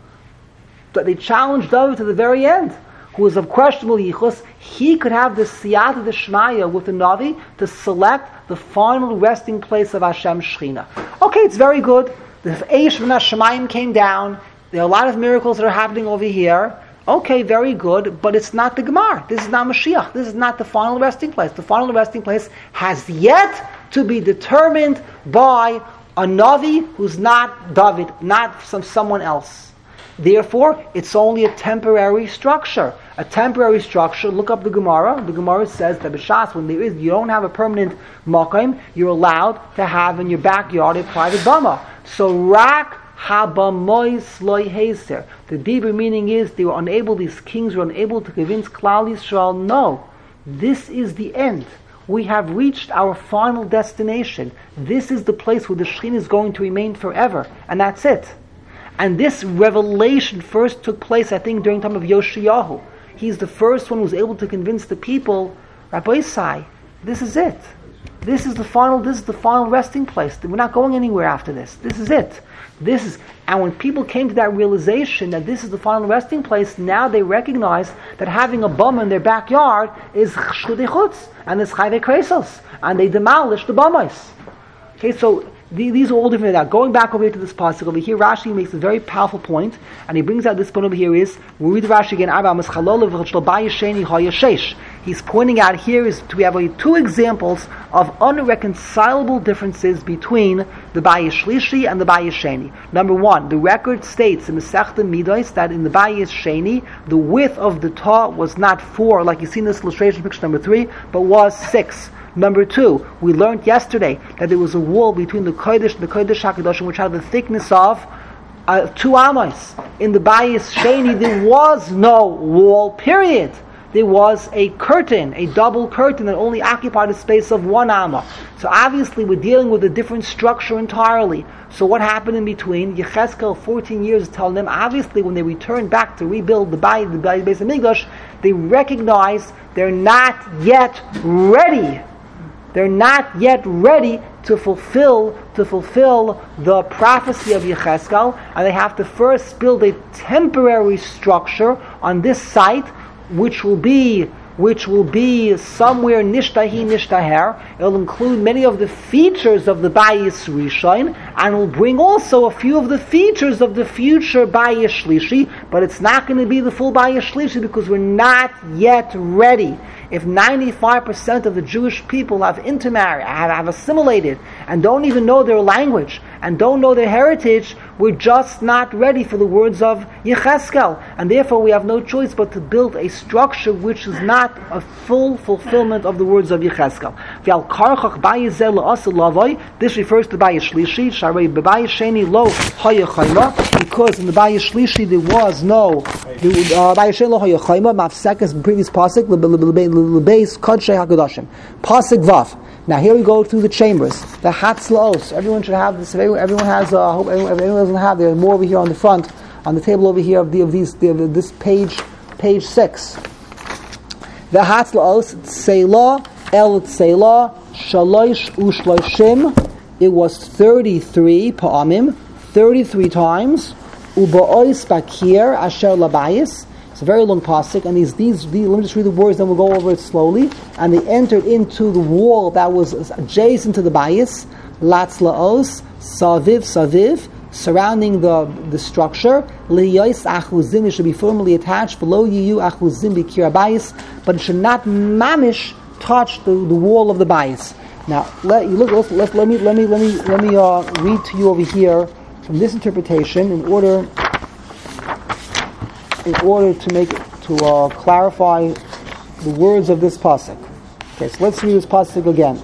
that they challenged David to the very end, who was of questionable yichus, he could have the siyata d'shmaya with the Navi to select the final resting place of Hashem Shechina. Okay, it's very good. The Eish V'na Shemayim came down. There are a lot of miracles that are happening over here. Okay, very good, but it's not the Gemara. This is not Mashiach. This is not the final resting place. The final resting place has yet to be determined by a Navi who's not David, not some someone else. Therefore, it's only a temporary structure. A temporary structure. Look up the Gemara. The Gemara says that b'shas, when there is, you don't have a permanent makam, you're allowed to have in your backyard a private bama. So rak habamois loy heiser. The deeper meaning is they were unable. These kings were unable to convince Klal Yisrael. No, this is the end. We have reached our final destination. This is the place where the Shekhinah is going to remain forever, and that's it. And this revelation first took place, I think, during the time of Yoshiyahu. He's the first one who was able to convince the people, Rabbi Isai, this is it. This is the final. This is the final resting place. We're not going anywhere after this. This is it. This is, and when people came to that realization that this is the final resting place, now they recognize that having a bum in their backyard is chshudei chutz and is chayvei kresos, and they demolish the bumais. Okay, so the, these are all different. Now, going back over here to this pasuk over here, Rashi makes a very powerful point, and he brings out this point over here is we read Rashi again. He's pointing out here is we have two examples of unreconcilable differences between the Bayis Shlishi and the Bayis Sheni. Number one, the record states in Masechta Midos that in the Bayis Sheni the width of the Torah was not four, like you see in this illustration, picture number three, but was six. Number two, we learned yesterday that there was a wall between the Kodesh and the Kodesh HaKadoshim which had the thickness of uh, two amos. In the Bayis Sheni there was no wall, period. There was a curtain, a double curtain that only occupied a space of one amma. So obviously we're dealing with a different structure entirely. So what happened in between? Yechezkel, fourteen years, telling them, obviously when they returned back to rebuild the Bayis, the Bayis Beis Hamikdash, they recognize they're not yet ready. They're not yet ready to fulfill to fulfill the prophecy of Yechezkel, and they have to first build a temporary structure on this site, which will be which will be somewhere nishtahi nishtaher. It'll include many of the features of the Bayis Rishon, and will bring also a few of the features of the future Bayis Shlishi, but it's not going to be the full Bayis Shlishi because we're not yet ready. If ninety-five percent of the Jewish people have intermarried, have, have assimilated, and don't even know their language, and don't know their heritage, We're just not ready for the words of Yecheskel, and therefore we have no choice but to build a structure which is not a full fulfillment of the words of Yecheskel. This refers to Bayis Shlishi, Sharei Bayis Sheni Lo Haya Chayma, because in the Bayis Shlishi there was no Bayis Sheni Lo Haya Chayma, Mafsekas in previous pasuk, Lebeis Kodshei HaKadoshim, pasuk Vav. Now here we go through the chambers. The Hatzlaos. Everyone should have this. Everyone, everyone has. I uh, hope everyone, everyone doesn't have. There's more over here on the front, on the table over here of the of these the, of this page, page six. The Hatzlaos Selah El Selah Shalosh Ushloshim. It was thirty-three pa'amim, thirty-three times. Uba'ois Bakir Asher Labayis. It's a very long pasuk, and these, these, these, let me just read the words, then we'll go over it slowly. And they entered into the wall that was adjacent to the bayis, latzlaos, saviv, saviv, surrounding the, the structure, liyos achuzim, it should be firmly attached, below yiyu achuzim b'kir bayis, but it should not mamish touch the, the wall of the bayis. Now, let you look. Let, let, let me let me let me let me uh, read to you over here from this interpretation in order. in order to make to uh, clarify the words of this pasuk. Okay, so let's read this pasuk again.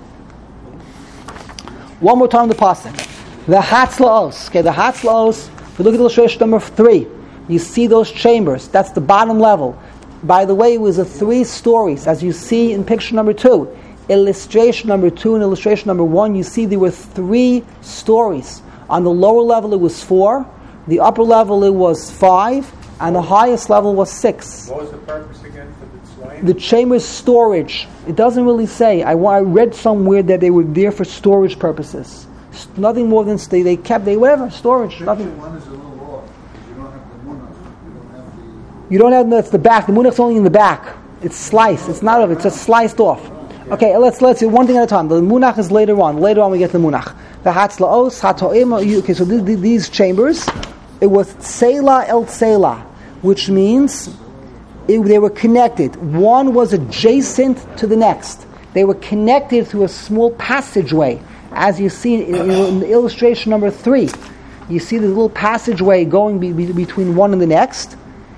One more time the pasuk. The Hatzlaos. Okay, the Hatzlaos, if you look at illustration number three, you see those chambers. That's the bottom level. By the way, it was a three stories, as you see in picture number two. Illustration number two and illustration number one, you see there were three stories. On the lower level it was four, the upper level it was five, and the highest level was six. What was the purpose again for the slime? The chamber's storage. It doesn't really say. I, I read somewhere that they were there for storage purposes. Nothing more than they, they kept, they whatever, storage. Nothing. One is a little off. You don't have the munach. You don't have the... You don't have, no, it's the back. The munach's only in the back. It's sliced. It's not of it. It's just sliced off. Okay, let's let's do one thing at a time. The munach is later on. Later on we get the munach. The hatzlaos, hatoim. Okay, so th- th- these chambers, it was Selah El Selah, which means it, they were connected. One was adjacent to the next. They were connected through a small passageway, as you see in, in, in the illustration number three. You see the little passageway going be, be, between one and the next.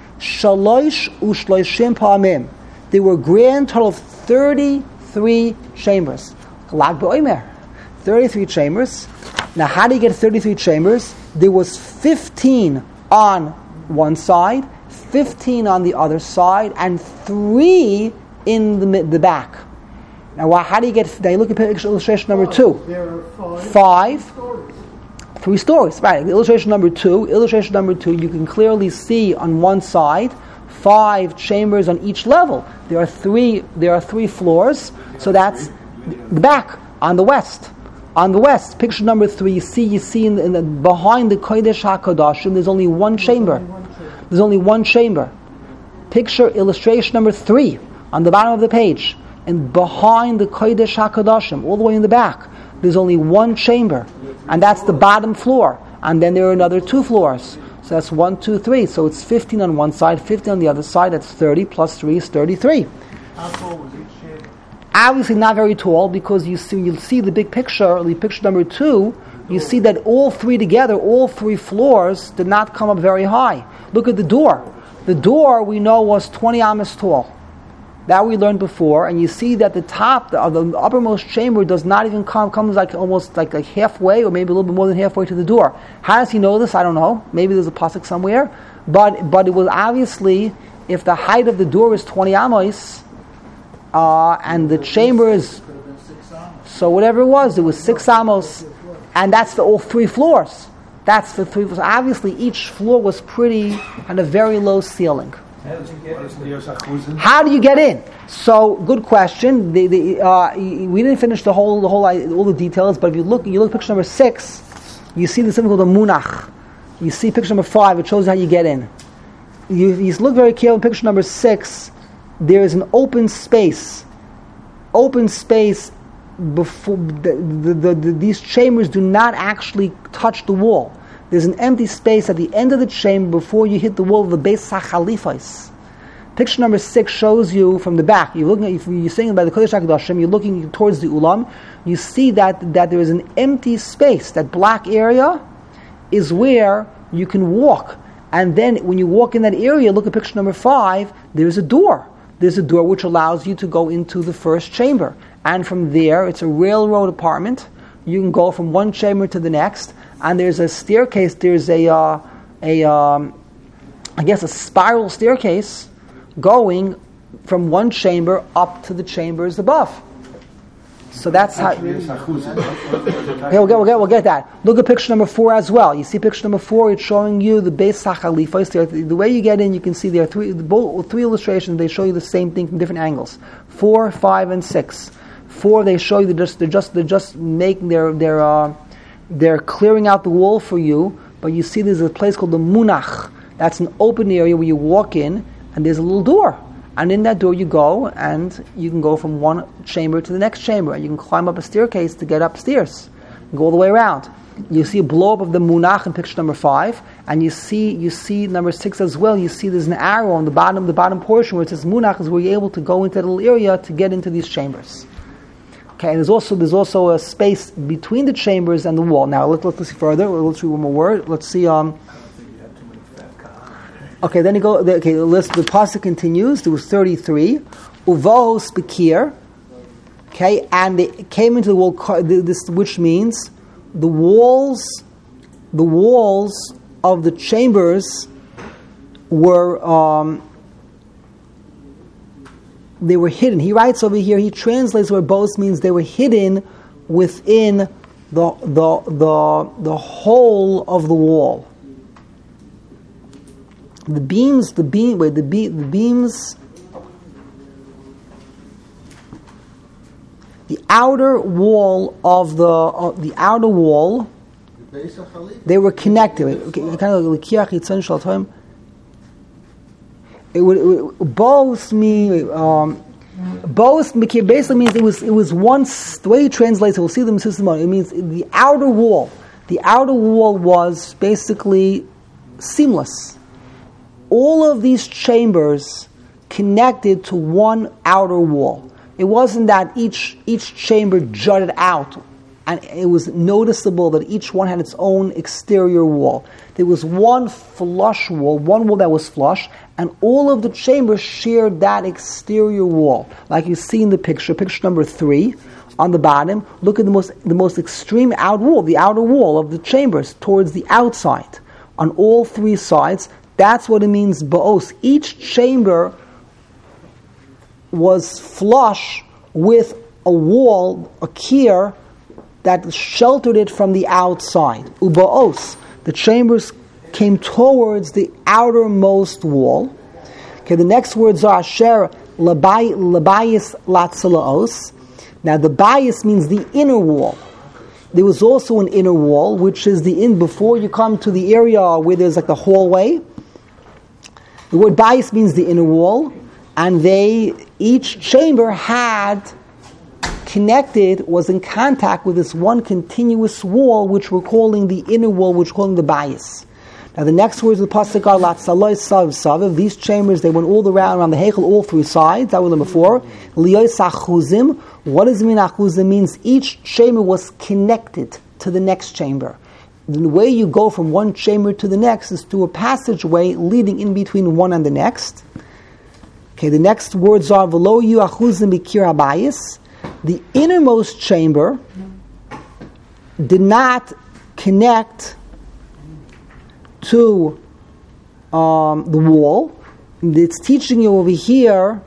Shalosh ushloshim pa'amim. There were a grand total of thirty-three chambers. Lag b'omer. thirty-three chambers. Now, how do you get thirty-three chambers? There was fifteen on one side, fifteen on the other side, and three in the the back. Now, how do you get? Now, you look at illustration number two. There are five. Five. Stories. Three stories. Right. Illustration number two. Illustration number two. You can clearly see on one side five chambers on each level. There are three. There are three floors. So that's the back on the west. On the west, picture number three. You see. You see in the, in the behind the Kodesh HaKadoshim. There's only one chamber. There's only one chamber. Picture illustration number three on the bottom of the page. And behind the Kodesh HaKadoshim, all the way in the back, there's only one chamber. And that's the bottom floor. And then there are another two floors. So that's one, two, three. So it's fifteen on one side, fifteen on the other side. That's thirty plus three is thirty-three. How tall was each chamber? Obviously not very tall, because you see, you'll see the big picture, the picture number two, you see that all three together, all three floors, did not come up very high. Look at the door. The door, we know, was twenty amas tall. That we learned before, and you see that the top of the, the uppermost chamber does not even come, comes like almost like, like halfway, or maybe a little bit more than halfway to the door. How does he know this? I don't know. Maybe there's a pasuk somewhere. But but it was obviously, if the height of the door is twenty amos, uh, and the chamber is, so whatever it was, it was six amos, and that's the all three floors. That's the three floors. Obviously, each floor was pretty, and a very low ceiling. How do you get in? So, good question. The, the, uh, we didn't finish the whole, the whole, all the details. But if you look, you look at picture number six, you see this thing called the munach. You see picture number five. It shows you how you get in. You, you look very carefully. Picture number six, there is an open space. Open space before the, the, the, the, these chambers do not actually touch the wall. There's an empty space at the end of the chamber before you hit the wall of the Beis HaChalifos. Picture number six shows you from the back. You're looking at, if you're saying by the Kodesh HaKadoshim, you're looking towards the Ulam. You see that, that there is an empty space. That black area is where you can walk. And then when you walk in that area, look at picture number five, there's a door. There's a door which allows you to go into the first chamber. And from there, it's a railroad apartment. You can go from one chamber to the next. And there's a staircase, there's a, uh, a um, I guess a spiral staircase going from one chamber up to the chambers above. So that's how. Okay, we'll get, we'll get, we'll get that. Look at picture number four as well. You see picture number four. It's showing you the Beis HaChalifa. The way you get in, you can see there are three, both three illustrations. They show you the same thing from different angles. Four, five, and six. Four, they show you they're just they're just they're just making their their uh, they're clearing out the wall for you. But you see, there's a place called the Munach. That's an open area where you walk in, and there's a little door. And in that door you go, and you can go from one chamber to the next chamber, and you can climb up a staircase to get upstairs, and go all the way around. You see a blow-up of the Munach in picture number five, and you see you see number six as well. You see there's an arrow on the bottom, the bottom portion where it says Munach is where you're able to go into that little area to get into these chambers. Okay, and there's also there's also a space between the chambers and the wall. Now let's let's see further. Let's read one more word. Let's see. Um, Okay, then you go. Okay, the list. The pasuk continues. There was thirty-three. Uvos bekir. Okay, and they came into the wall. This, which means the walls, the walls of the chambers were um, they were hidden. He writes over here. He translates where both means they were hidden within the the the the whole of the wall. The beams, the beam, wait, the, be, the beams, the outer wall of the uh, the outer wall, they were connected. Okay, kind of like it would, it would both mean um, both basically means it was it was one. The way he translates it, we'll see the system. It means the outer wall. The outer wall was basically seamless. All of these chambers connected to one outer wall. It wasn't that each each chamber jutted out, and it was noticeable that each one had its own exterior wall. There was one flush wall, one wall that was flush, and all of the chambers shared that exterior wall. Like you see in the picture, picture number three, on the bottom, look at the most the most extreme out wall, the outer wall of the chambers towards the outside. On all three sides, that's what it means, ba'os. Each chamber was flush with a wall, a kier, that sheltered it from the outside. Uba'os. The chambers came towards the outermost wall. Okay, the next words are asher labayis latzalaos. Now the bayis means the inner wall. There was also an inner wall, which is the in before you come to the area where there's like the hallway. The word bayis means the inner wall, and they each chamber had connected, was in contact with this one continuous wall, which we're calling the inner wall, which we're calling the bayis. Now the next words of the pasuk are latzaloi sav saviv. These chambers, they went all around around the heichel, all three sides. That was them before. Liyos achuzim. What does it mean? Achuzim means each chamber was connected to the next chamber. The way you go from one chamber to the next is through a passageway leading in between one and the next. Okay, the next words are v'lo yu achuzim b'kir habayis. The innermost chamber did not connect to um, the wall. It's teaching you over here.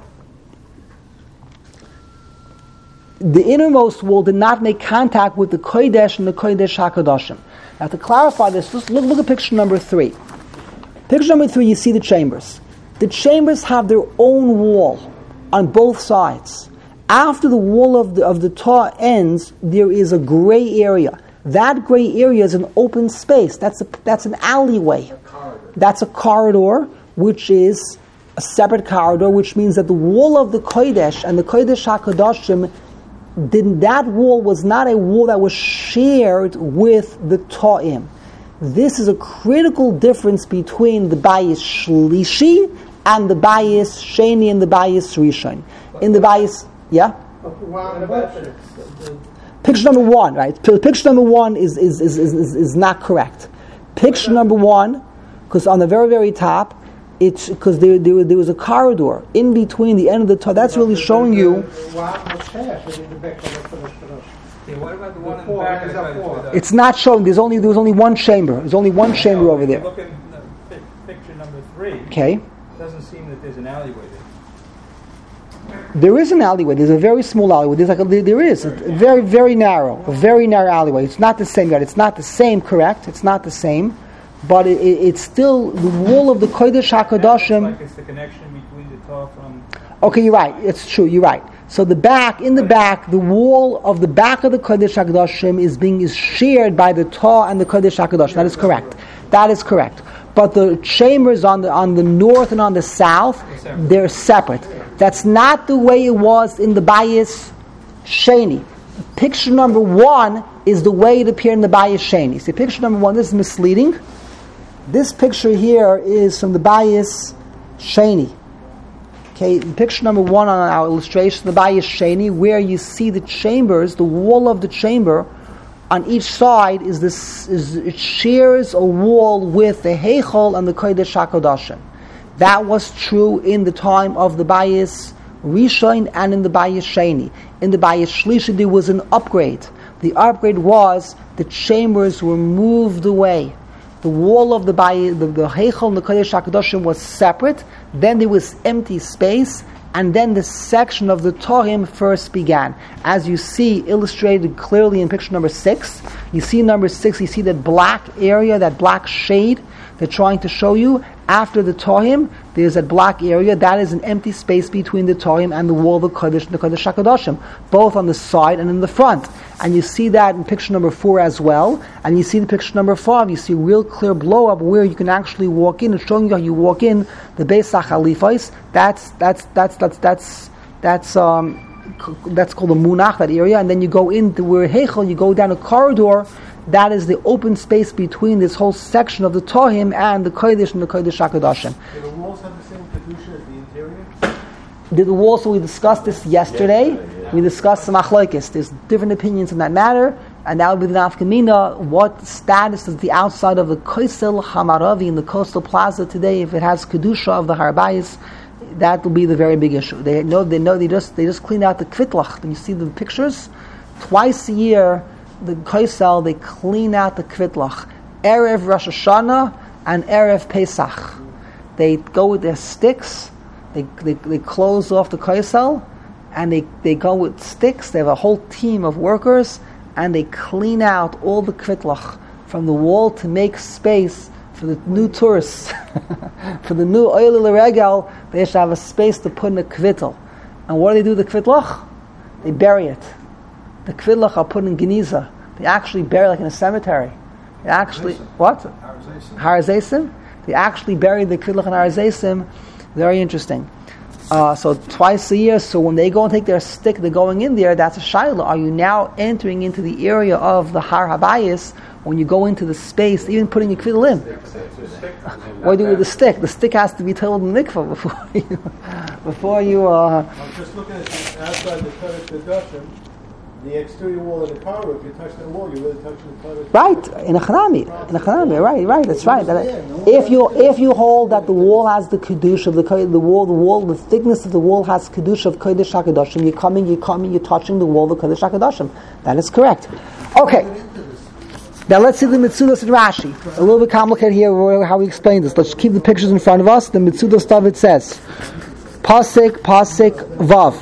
The innermost wall did not make contact with the Kodesh and the Kodesh HaKadoshim. Now to clarify this, just look, look at picture number three. Picture number three, you see the chambers. The chambers have their own wall on both sides. After the wall of the of the Torah ends, there is a gray area. That gray area is an open space. That's a that's an alleyway. That's a corridor, which is a separate corridor, which means that the wall of the Kodesh and the Kodesh HaKadoshim, Then that wall was not a wall that was shared with the Ta'im. This is a critical difference between the Bayis Shlishi and the Bayis Sheni and the Bayis Rishon. In the Bayis, yeah? Picture number one, right? Picture number one is is, is, is, is not correct. Picture number one, because on the very, very top, it's because there, there, there was a corridor in between the end of the Torah. That's really showing you. What about the one in the back of the It's not showing. There's only there was only one chamber. There's only one chamber no, over there. Look at the picture number three. Okay. It doesn't seem that there's an alleyway there. There is an alleyway. There's a very small alleyway. There's like a, there is a very very narrow, a very narrow alleyway. It's not the same yard. It's not the same. Correct. It's not the same, but it, it, it's still the wall of the Kodesh Hakadoshim. Like it's the connection between the Torah from. Okay, you're right. It's true. You're right. So the back, in the back, the wall of the back of the Kodesh HaKadoshim is being is shared by the Torah and the Kodesh HaKadoshim. That is correct. That is correct. But the chambers on the on the north and on the south, they're separate. That's not the way it was in the Bayis Sheni. Picture number one is the way it appeared in the Bayis Sheni. See, picture number one, this is misleading. This picture here is from the Bayis Sheni. Okay, picture number one on our illustration, the Bayis Sheni, where you see the chambers, the wall of the chamber, on each side is this is it shares a wall with the Heichal and the Kodesh HaKadoshim. That was true in the time of the Bayis Rishon and in the Bayis Sheni. In the Bayis Shlishi there was an upgrade. The upgrade was the chambers were moved away. The wall of the Bayis, the, the Heichal and the Kodesh HaKadoshim was separate. Then there was empty space, and then the section of the Torim first began. As you see illustrated clearly in picture number six, you see number six, you see that black area, that black shade they're trying to show you. After the Torim, there's that black area, that is an empty space between the Torim and the wall of the Kodesh and the Kodesh HaKadoshim, both on the side and in the front. And you see that in picture number four as well. And you see the picture number five, you see a real clear blow up where you can actually walk in. It's showing you how you walk in the Beis HaChalifos. That's that's that's that's that's that's um that's called the Munach, that area. And then you go into where Heichel, you go down a corridor. That is the open space between this whole section of the Tohim and the Kodesh and the Kodesh HaKadoshim. Do the walls have the same kedusha as the interior? Did the walls? So we discussed this yesterday. Yesterday, yeah. We discussed some achloikis. There's different opinions in that matter, and that would be the nafkamina. What status is the outside of the Koisel Hamaravi in the coastal plaza today? If it has kedusha of the Harbayis, that will be the very big issue. They know. They know. They just. They just clean out the kvitlach. When you see the pictures, twice a year, the Koisel they clean out the kvitlach. Erev Rosh Hashanah and Erev Pesach. They go with their sticks. They, they they close off the Koisel, and they, they go with sticks. They have a whole team of workers, and they clean out all the kvitlach from the wall to make space for the new tourists. For the new oil regel, they should have a space to put in a kvittel. And what do they do with the kvitlach? They bury it. The kvitlach are put in geniza. They actually bury it like in a cemetery. They actually, what? Har Zaysim. They actually bury the kvitlach in Har Zaysim. Very interesting. Uh, so twice a year, so when they go and take their stick, they're going in there, that's a shaila. Are you now entering into the area of the Har Habayis when you go into the space, even putting your kviddel in? What do you do with the stick? The stick has to be told in the mikvah before you... before you uh, I'm just looking at the outside the Kodesh HaKadoshim, the exterior wall of the car, if you touch that wall, you're really touching the Kodesh. right, in a chanami, in a chanami, right, right, that's right. That, if you if you hold that the wall has the kedusha of the the wall, the wall, the thickness of the wall has kedusha of Kodesh HaKadoshim, you're coming, you're coming, you're touching the wall of the Kodesh HaKadoshim. That is correct. Okay. Now let's see the Mitzudas and Rashi. A little bit complicated here how we explain this. Let's keep the pictures in front of us. The Mitzudas stuff it says, Pasik, Pasik, Vav.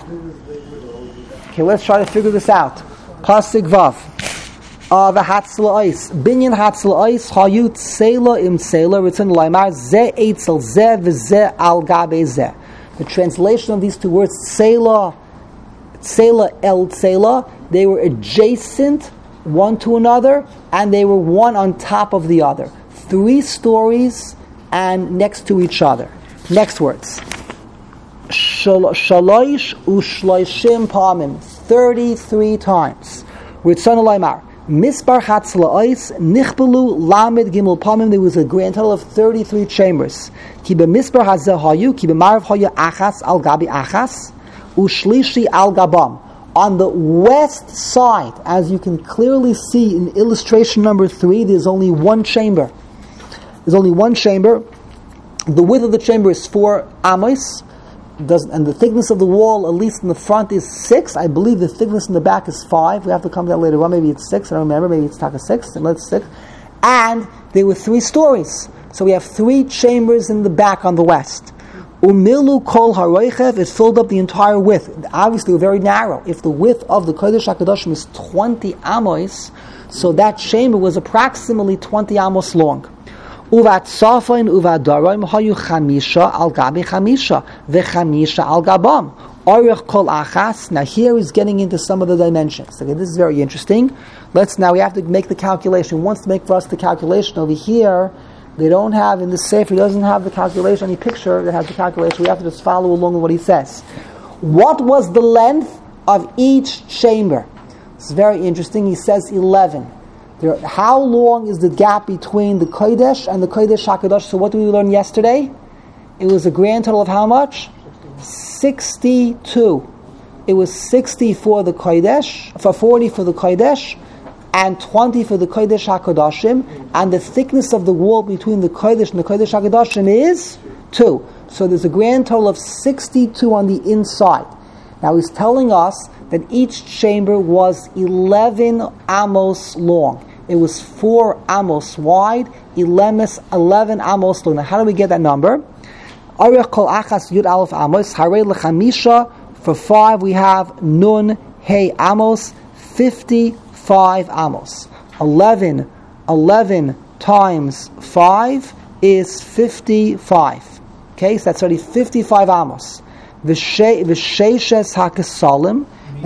Okay, let's try to figure this out. Pasik Vav. Uh, the Hatzla Eis. Binyan Hatzla Eis. Hayut Seila im Seila. It's in Laimar. Ze Eitzel Ze Vze Al Gabe Ze. The translation of these two words, Seila, Seila El Seila, they were adjacent one to another, and they were one on top of the other. Three stories and next to each other. Next words. Shalosh ushloishim pamim. Thirty-three times. Ritzon Laimar. Misbar Hatzla'is Nichbelu Lamed Gimel Pamim. There was a grand total of thirty-three chambers. Ki b'misbar hazeh hayu, ki b'marav hayu achas al gabi achas, ushlishi al gabam. On the west side, as you can clearly see in illustration number three, there's only one chamber. There's only one chamber. The width of the chamber is four amos, doesn't, and the thickness of the wall, at least in the front, is six. I believe the thickness in the back is five. We have to come to that later on. Maybe it's six. I don't remember. Maybe it's taka six. And let's six. And there were three stories. So we have three chambers in the back on the west. Umilu kol haroichev, it filled up the entire width. Obviously, we're very narrow. If the width of the Kodesh HaKadoshim is twenty amos, so that chamber was approximately twenty amos long. Uvat safain uvat daroim hayu chamisha al gabi chamisha vechamisha al gabam orich kol achas. Now here he's getting into some of the dimensions. Okay, this is very interesting. Let's now we have to make the calculation. Once to make for us the calculation over here, they don't have in the Sefer. He doesn't have the calculation. Any picture that has the calculation. We have to just follow along with what he says. What was the length of each chamber? It's very interesting. He says eleven. There, how long is the gap between the Kodesh and the Kodesh HaKadosh? So what did we learn yesterday? It was a grand total of how much? sixty-two. It was sixty for the Kodesh, for forty for the Kodesh, and twenty for the Kodesh HaKadoshim. And the thickness of the wall between the Kodesh and the Kodesh HaKadoshim is two. So there's a grand total of sixty-two on the inside. Now he's telling us that each chamber was eleven amos long. It was four amos wide, eleven amos long. Now how do we get that number? Arich kol achas yud aleph amos, harei lechamisha. For five we have nun hey amos, fifty-five amos. Eleven, eleven times five is fifty-five. Okay, so that's already fifty-five amos. V'sheishes hakasalim.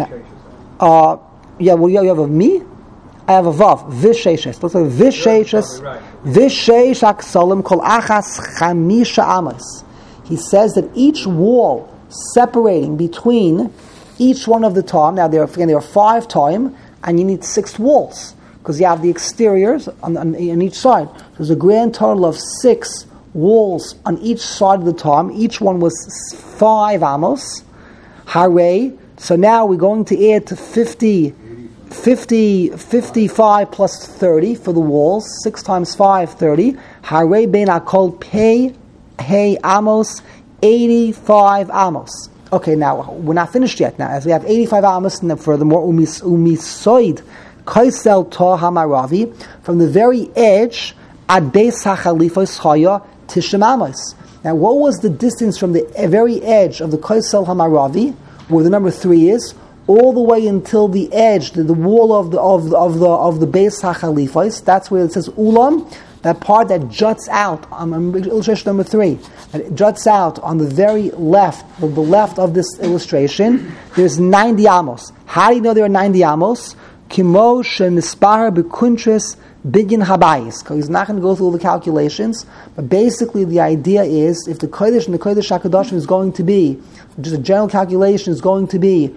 Uh, yeah, well, you have a me. I have a vav. V'sheishes. Let's say v'sheishes. V'sheish hakasalim kol achas chamisha amos. He says that each wall separating between each one of the tom. Now there are again there are five tom, and you need six walls because you have the exteriors on, on, on each side. There's a grand total of six walls on each side of the tom. Each one was five amos. Hare. So now we're going to add to fifty, fifty, fifty-five plus thirty for the walls. Six times five, thirty. Hare ben akol pei hey amos, eighty-five amos. Okay, now we're not finished yet. Now, as we have eighty-five amos, and then furthermore, umis umisoid kaisel to hamaravi, from the very edge ad beis hachalifos chaya tishem amos. Now, what was the distance from the very edge of the kaisel hamaravi, where the number three is, all the way until the edge, the, the wall of the of the of the of the beis hachalifos? That's where it says ulam. That part that juts out on um, illustration number three, that juts out on the very left, the, the left of this illustration, there's ninety amos. How do you know there are ninety amos? Kimo shenispar bekuntris bigin habayis. He's not going to go through all the calculations, but basically the idea is if the Kodesh and the Kodesh HaKadoshim is going to be, just a general calculation is going to be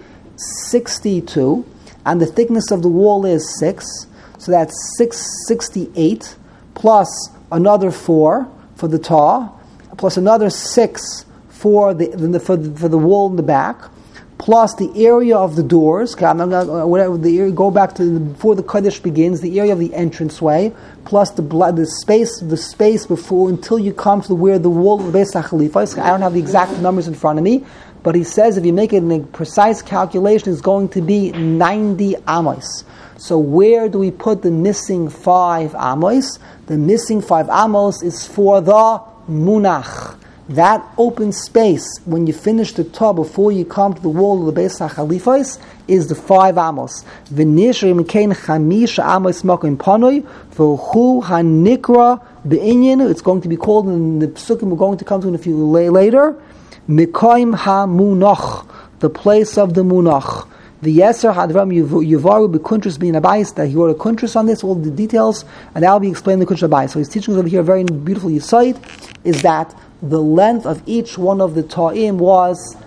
sixty-two, and the thickness of the wall is six, so that's six sixty-eight. Plus another four for the ta, plus another six for the, the for the, for the wall in the back, plus the area of the doors. Okay, I'm not gonna, whatever the area, go back to the, before the Kodesh begins, the area of the entranceway, plus the the space the space before until you come to where the wall of the Beis HaChalifos. I don't have the exact numbers in front of me, but he says if you make it in a precise calculation, it's going to be ninety amos. So where do we put the missing five amos? The missing five amos is for the munach. That open space, when you finish the tub before you come to the wall of the Beis HaChalifos, is the five amos. V'nishri mikein chamish amos makom panoi v'hu hanikra be'inyan. It's going to be called in the psukim we're going to come to in a few later. Mikoim ha-munach, the place of the munach. The Yeser Hadram Yuvaru Bekuntris being Abayis, that he wrote a kuntris on this, all the details, and that'll be explained in the kuntris Abayis. So his teachings over here, very beautiful Yisayid, is that the length of each one of the ta'im was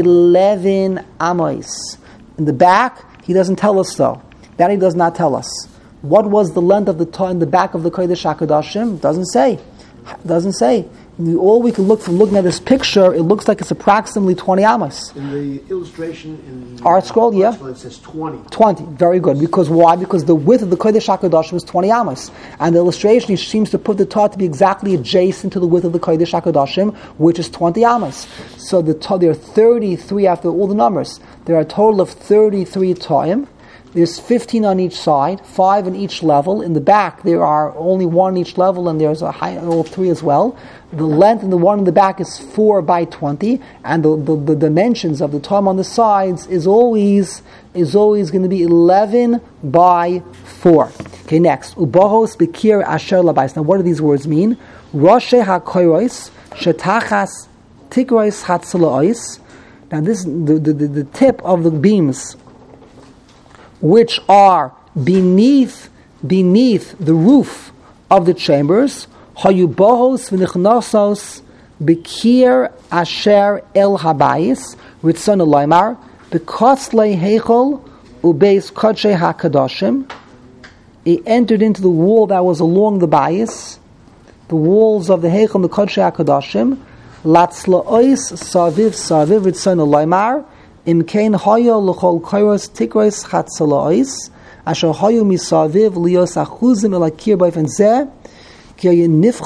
eleven amos. In the back, he doesn't tell us though. That he does not tell us. What was the length of the ta in the back of the Kodesh HaKadoshim? Doesn't say. Doesn't say. all we can look from looking at this picture, it looks like it's approximately twenty amos. In the illustration in the Art scroll, yeah. scroll, it says twenty. twenty, very good. Because why? Because the width of the Kodesh HaKadoshim is twenty amos. And the illustration he seems to put the Torah to be exactly adjacent to the width of the Kodesh HaKadoshim, which is twenty amos. So the there are thirty-three after all the numbers. There are a total of thirty-three Toim. There's fifteen on each side, five on each level. In the back, there are only one on each level, and there's a high, all three as well. The length in the one in the back is four by twenty, and the, the, the dimensions of the Tom on the sides is always is always going to be eleven by four. Okay, next. Ubahos Bekir Asher Labais. Now, what do these words mean? Roshe HaKoros Shetachas Tikrois Hatzalois. Now, this is the, the, the, the tip of the beams, which are beneath beneath the roof of the chambers. Hayubahos v'nichnasos bekir asher el habayis ritzon aloymar bekotzlei heichol ubeis kodshei hakadoshim. He entered into the wall that was along the bayis, the walls of the heichol, the kodshei hakadoshim. Latzlaois saviv saviv ritzon aloymar imkein hayo l'chol kairos tikros chatzalaois asher hayo misaviv lios achuzim el hakir b'ofen zeh. Now, what he's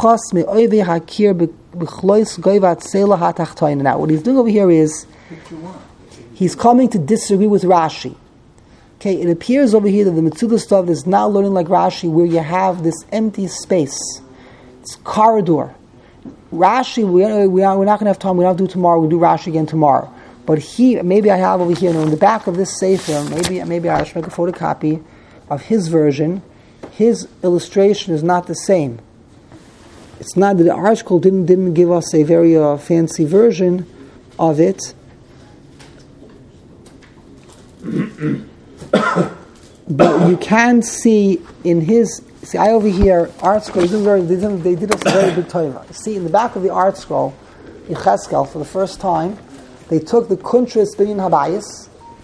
doing over here is he's coming to disagree with Rashi. Okay, it appears over here that the Metzudah stuff is now learning like Rashi, where you have this empty space, it's corridor. Rashi, we are, we are, we're not going to have time. We don't do it tomorrow. We'll do Rashi again tomorrow. But he, maybe I have over here, you know, in the back of this sefer, maybe maybe I should make a photocopy of his version. His illustration is not the same. It's not that the article didn't didn't give us a very uh, fancy version of it, but you can see in his. See, I over here art scroll. They did, very, they, did, they did us a very big tova. See, in the back of the art scroll, in Cheskel, for the first time, they took the Kuntris Binyan Habayis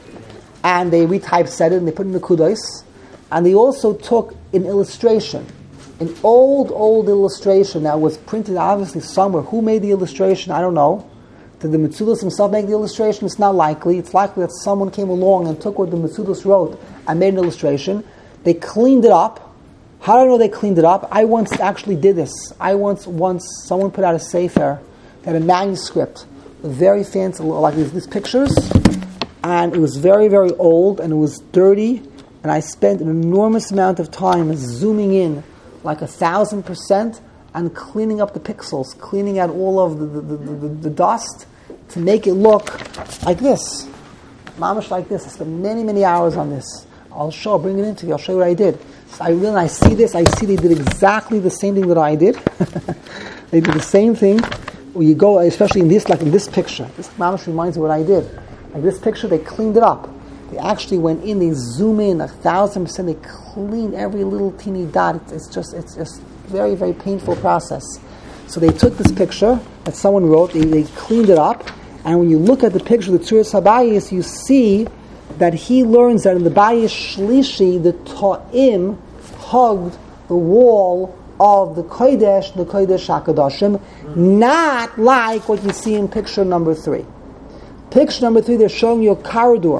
and they retypeset it and they put it in the Kudos, and they also took an illustration. An old, old illustration that was printed obviously somewhere. Who made the illustration? I don't know. Did the Metzudos himself make the illustration? It's not likely. It's likely that someone came along and took what the Metzudos wrote and made an illustration. They cleaned it up. How do I know they cleaned it up? I once actually did this. I once, once someone put out a sefer, they had a manuscript, very fancy, like these, these pictures, and it was very, very old, and it was dirty, and I spent an enormous amount of time zooming in like a thousand percent and cleaning up the pixels, cleaning out all of the, the, the, the, the dust to make it look like this. Mamish like this. I spent many, many hours on this. I'll show, I'll bring it into you, I'll show you what I did. So I really, I see this, I see they did exactly the same thing that I did. They did the same thing. Where you go, especially in this, like in this picture. This Mamish reminds me of what I did. Like this picture, they cleaned it up. They actually went in, they zoom in a thousand percent, they clean every little teeny dot. It's, it's just, it's just very, very painful process. So they took this picture that someone wrote, they, they cleaned it up, and when you look at the picture of the Tzuras Habayis, you see that he learns that in the Bayis Shlishi, the Ta'im hugged the wall of the Kodesh, the Kodesh HaKadoshim, not like what you see in picture number three. Picture number three, they're showing you a corridor.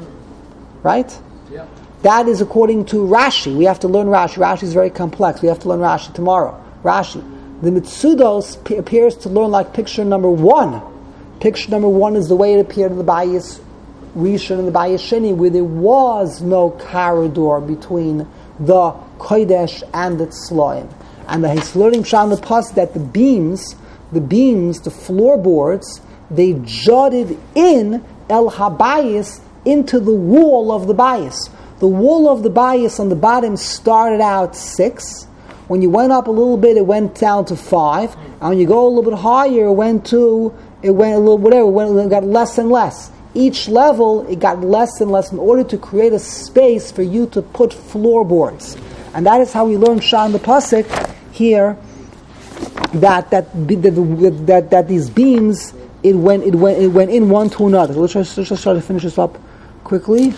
Right? Yeah. That is according to Rashi. We have to learn Rashi. Rashi is very complex. We have to learn Rashi tomorrow. Rashi. The Metzudos p- appears to learn like picture number one. Picture number one is the way it appeared in the Bayis Rishon and the Bayis Sheni, where there was no corridor between the Kodesh and the Tzloim. And the, he's learning from the Pas that the beams, the beams, the floorboards, they jutted in El Habayis into the wall of the bias. The wall of the bias on the bottom started out six. When you went up a little bit, it went down to five. And when you go a little bit higher, it went to, it went a little whatever, it, went, it got less and less. Each level, it got less and less in order to create a space for you to put floorboards. And that is how we learn Shah in the Pasuk here, that that that, that, that these beams, it went it went it went in one to another. Let's just, let's just try to finish this up quickly.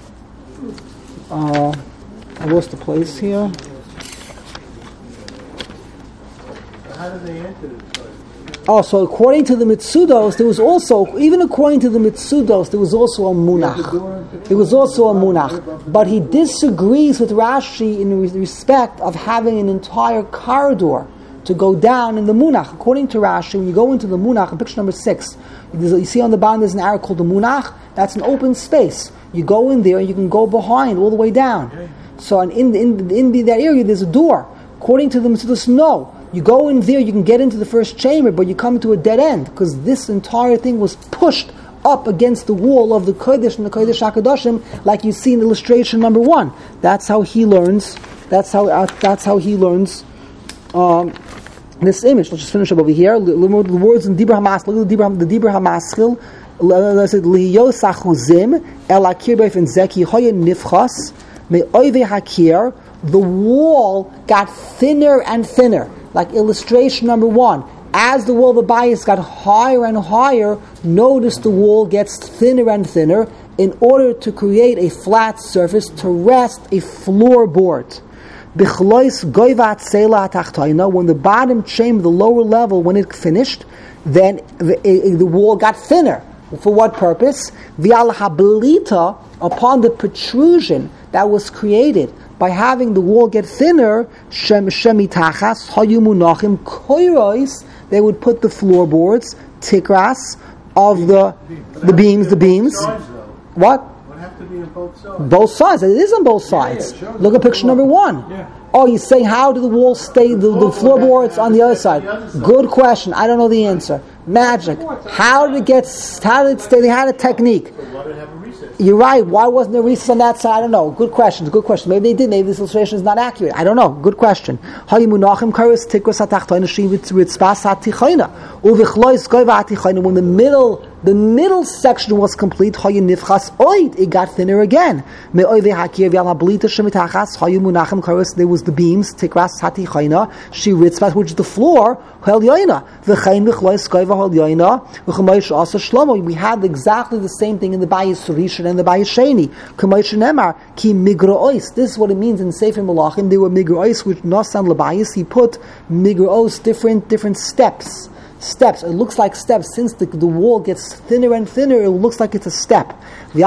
Uh, I lost the place here. How did they enter the Torah? Oh, so according to the Mitsudos, there was also, even according to the Mitsudos, there was also a munach. There was also a munach. But he disagrees with Rashi in respect of having an entire corridor to go down in the munach. According to Rashi, when you go into the munach, in picture number six, you see on the bottom there's an area called the munach. That's an open space. You go in there and you can go behind all the way down. So in, in, in, in that area there's a door. According to the Mitsudos, no. You go in there, you can get into the first chamber, but you come to a dead end because this entire thing was pushed up against the wall of the Kodesh and the Kodesh HaKadoshim, like you see in illustration number one. That's how he learns. That's how. Uh, that's how he learns um, this image. Let's just finish up over here. The words in Dibur Hamaskil. Look at the Dibur, the Dibur Hamaskil. Let's say Liyos Achuzim El Akir Beifin Zeki Hoya Nifchas Me Oive Hakir. The wall got thinner and thinner. Like illustration number one, as the wall of the bias got higher and higher, notice the wall gets thinner and thinner in order to create a flat surface to rest a floorboard. When the bottom chamber, the lower level, when it finished, then the, the wall got thinner. For what purpose? Upon the protrusion that was created by having the wall get thinner, shemitachas hayumunachim koiros, they would put the floorboards, tikras, of the the beams, the beams. What? Would have to be on both sides. Both sides. It is on both sides. Yeah, yeah, sure. Look at picture number one. Yeah. Oh, you say how do the walls stay, the, the floorboards on the other side? Good question. I don't know the answer. Magic. How did it get? How did it stay? They had a technique. Why did it have a recess? You're right. Why wasn't there recess on that side? I don't know. Good question. Good question. Maybe they did. Maybe this illustration is not accurate. I don't know. Good question. When the middle, the middle section was complete, it got thinner again. There was the beams, which is the floor. We had exactly the same thing in the Bayis Rishon and the Bayis Sheni. This is what it means in Sefer Malachim. There were migrois which Nosan Labayis. He put migroos, different different steps. Steps. It looks like steps. Since the, the wall gets thinner and thinner, it looks like it's a step. The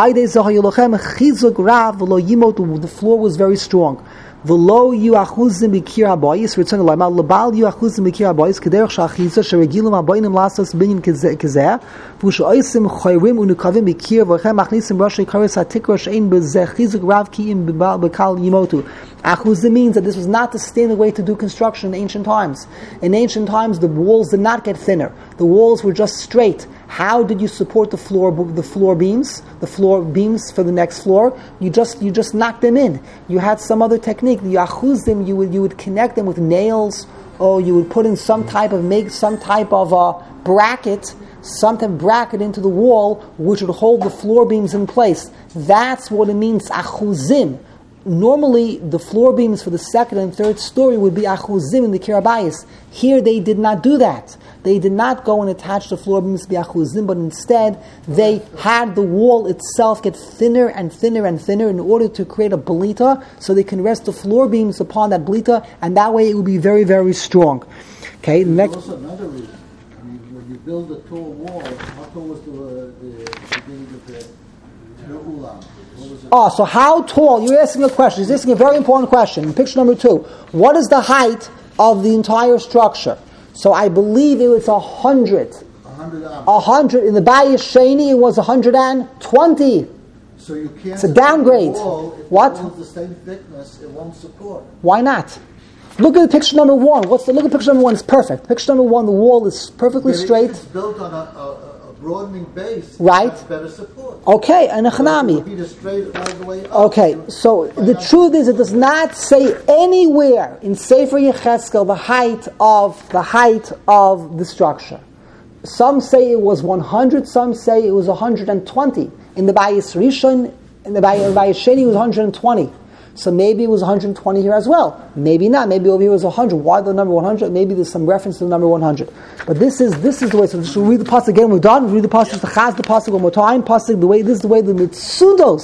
floor was very strong. V'lo yuachuzim b'kir habayis. Return to Lama. L'bal yuachuzim b'kir habayis. K'derech sha'achiza sheregilim habayinim lasas binyan k'zeh. V'sho'osim chayrim unukavim b'kir. V'chem achnisim roshei kares hatikra she'ein b'zeh chizuk rav ki'im b'kal yimotu. Achuzim means that this was not the standard way to do construction in ancient times. In ancient times, the walls did not get thinner. The walls were just straight. How did you support the floor, the floor beams, the floor beams for the next floor? You just, you just knocked them in. You had some other technique. The achuzim, you would, you would connect them with nails, or you would put in some type of make some type of a bracket, some type of bracket into the wall, which would hold the floor beams in place. That's what it means, achuzim. Normally, the floor beams for the second and third story would be achuzim in the kirabayis. Here, they did not do that. They did not go and attach the floor beams to the achuzim, but instead, they had the wall itself get thinner and thinner and thinner in order to create a belita, so they can rest the floor beams upon that belita, and that way it will be very, very strong. Okay, There's next. also another reason. I mean, when you build a tall wall, how tall was the, uh, the beginning of the, the ulam? What was it? Oh, so how tall? You're asking a question. You're asking a very important question. In picture number two, what is the height of the entire structure? So I believe it was a hundred. A hundred ams. A hundred. In the Bayis Sheni, it was a hundred and twenty. So you can't. It's a downgrade. Wall, if What? The wall is the same thickness, it won't support. Why not? Look at picture number one. What's the look at picture number one? It's perfect. Picture number one, the wall is perfectly But straight. If it's built on a, a, a broadening base, Right. that's better support. Okay, and a It would chanami. be the straight all the way up. Okay, so the truth is, it does not say anywhere in Sefer Yechezkel the height of the height of the structure. Some say it was one hundred. Some say it was one hundred twenty. In the Bayis Rishon, in the Bayis Sheni, it was one hundred twenty. So maybe it was one hundred twenty here as well. Maybe not. Maybe over here it was one hundred. Why the number one hundred? Maybe there's some reference to the number one hundred. But this is this is the way. So should we read the pasuk again? We're done. Read the pasuk. The chaz the pasuk one more time. Pasuk the way. This is the way the Mitsudos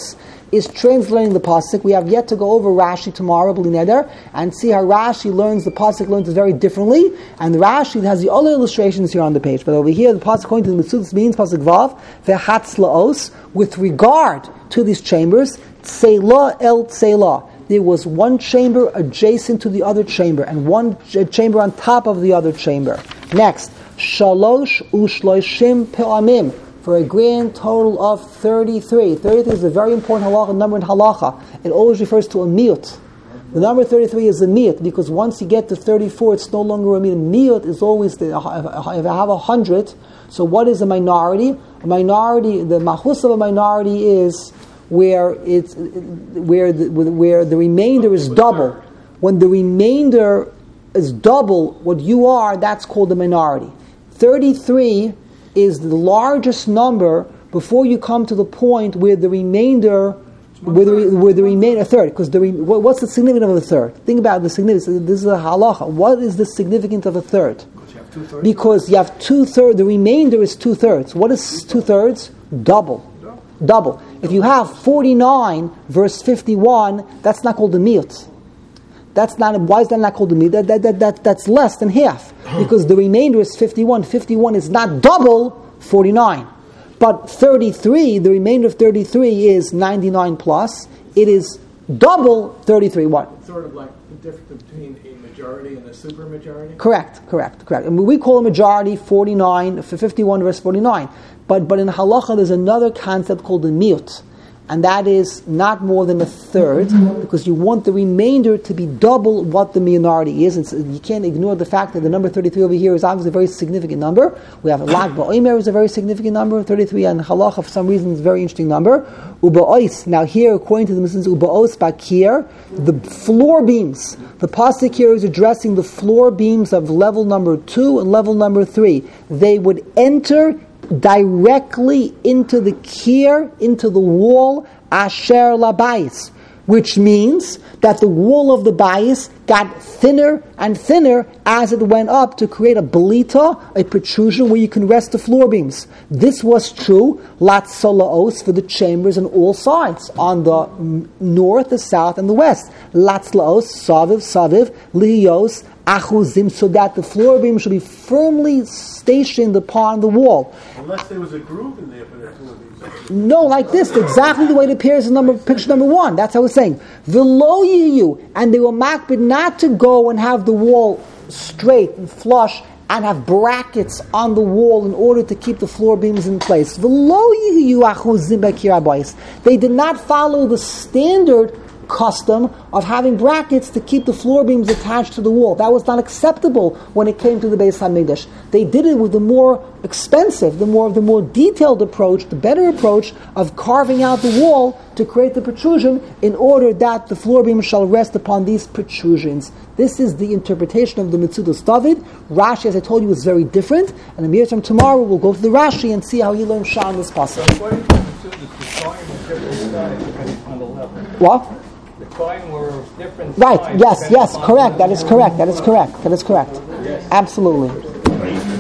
is translating the pasuk. We have yet to go over Rashi tomorrow, b'li neder, and see how Rashi learns the pasuk learns it very differently. And Rashi has the other illustrations here on the page. But over here, the pasuk according to the Metzudas means pasuk vav ve'hatz laos with regard to these chambers tseila el tseila. There was one chamber adjacent to the other chamber, and one ch- chamber on top of the other chamber. Next, shalosh ushloishim pe'amim, for a grand total of thirty-three. thirty-three is a very important halacha number in halacha. It always refers to a miyut. The number thirty-three is a miyut, because once you get to thirty-four, it's no longer a miyut. Miyut is always, the, if I have a hundred, so what is a minority? A minority, the mahus of a minority is where it's where the, where the remainder is double. When the remainder is double what you are, that's called a minority. thirty-three is the largest number before you come to the point where the remainder, where the, where the remainder, a third, because the what's the significance of a third? Think about the significance. This is a halacha. What is the significance of a third? Because you have two thirds. The remainder is two thirds. What is two thirds? Double. Double. If you have forty-nine verse fifty-one, that's not called a miyut. That's not. Why is that not called a miyut? That, that, that, that, that's less than half, because the remainder is fifty-one. fifty-one is not double forty-nine. But thirty-three, the remainder of thirty-three is ninety-nine plus. It is double thirty-three. What? It's sort of like the difference between a majority and a supermajority? Correct, correct, correct. I mean, we call a majority forty-nine, fifty-one versus forty-nine. But but in halacha, there's another concept called the miyut, and that is not more than a third, because you want the remainder to be double what the minority is. It's, you can't ignore the fact that the number thirty-three over here is obviously a very significant number. We have Lag Ba'omer is a very significant number. thirty-three and halacha, for some reason, is a very interesting number. Uba'os, now here, according to the Muslims, Uba'os Bakir, the floor beams. The pasuk here is addressing the floor beams of level number two and level number three. They would enter directly into the kier, into the wall, asher labayis, which means that the wall of the bayis got thinner and thinner as it went up to create a belita, a protrusion where you can rest the floor beams. This was true, latzalaos, for the chambers on all sides, on the north, the south, and the west. Latzlaos, saviv, saviv, liyos, achuzim, so that the floor beam should be firmly stationed upon the wall. Unless there was a groove in there for the two of these. No, like this, exactly the way it appears in number, picture number one. That's how it's saying. V'lo yiyu, and they were makbid not to go and have the wall straight and flush and have brackets on the wall in order to keep the floor beams in place. V'lo yiyu achuzim b'kir habayis. They did not follow the standard custom of having brackets to keep the floor beams attached to the wall. That was not acceptable when it came to the Beis HaMikdash. They did it with the more expensive, the more the more detailed approach, the better approach of carving out the wall to create the protrusion in order that the floor beam shall rest upon these protrusions. This is the interpretation of the Metzudas David. Rashi, as I told you, is very different. And in the time tomorrow, we'll go to the Rashi and see how he learns Shah in this passage. What? Were different right, yes, yes, correct, that is correct, that is correct, that is correct. Absolutely.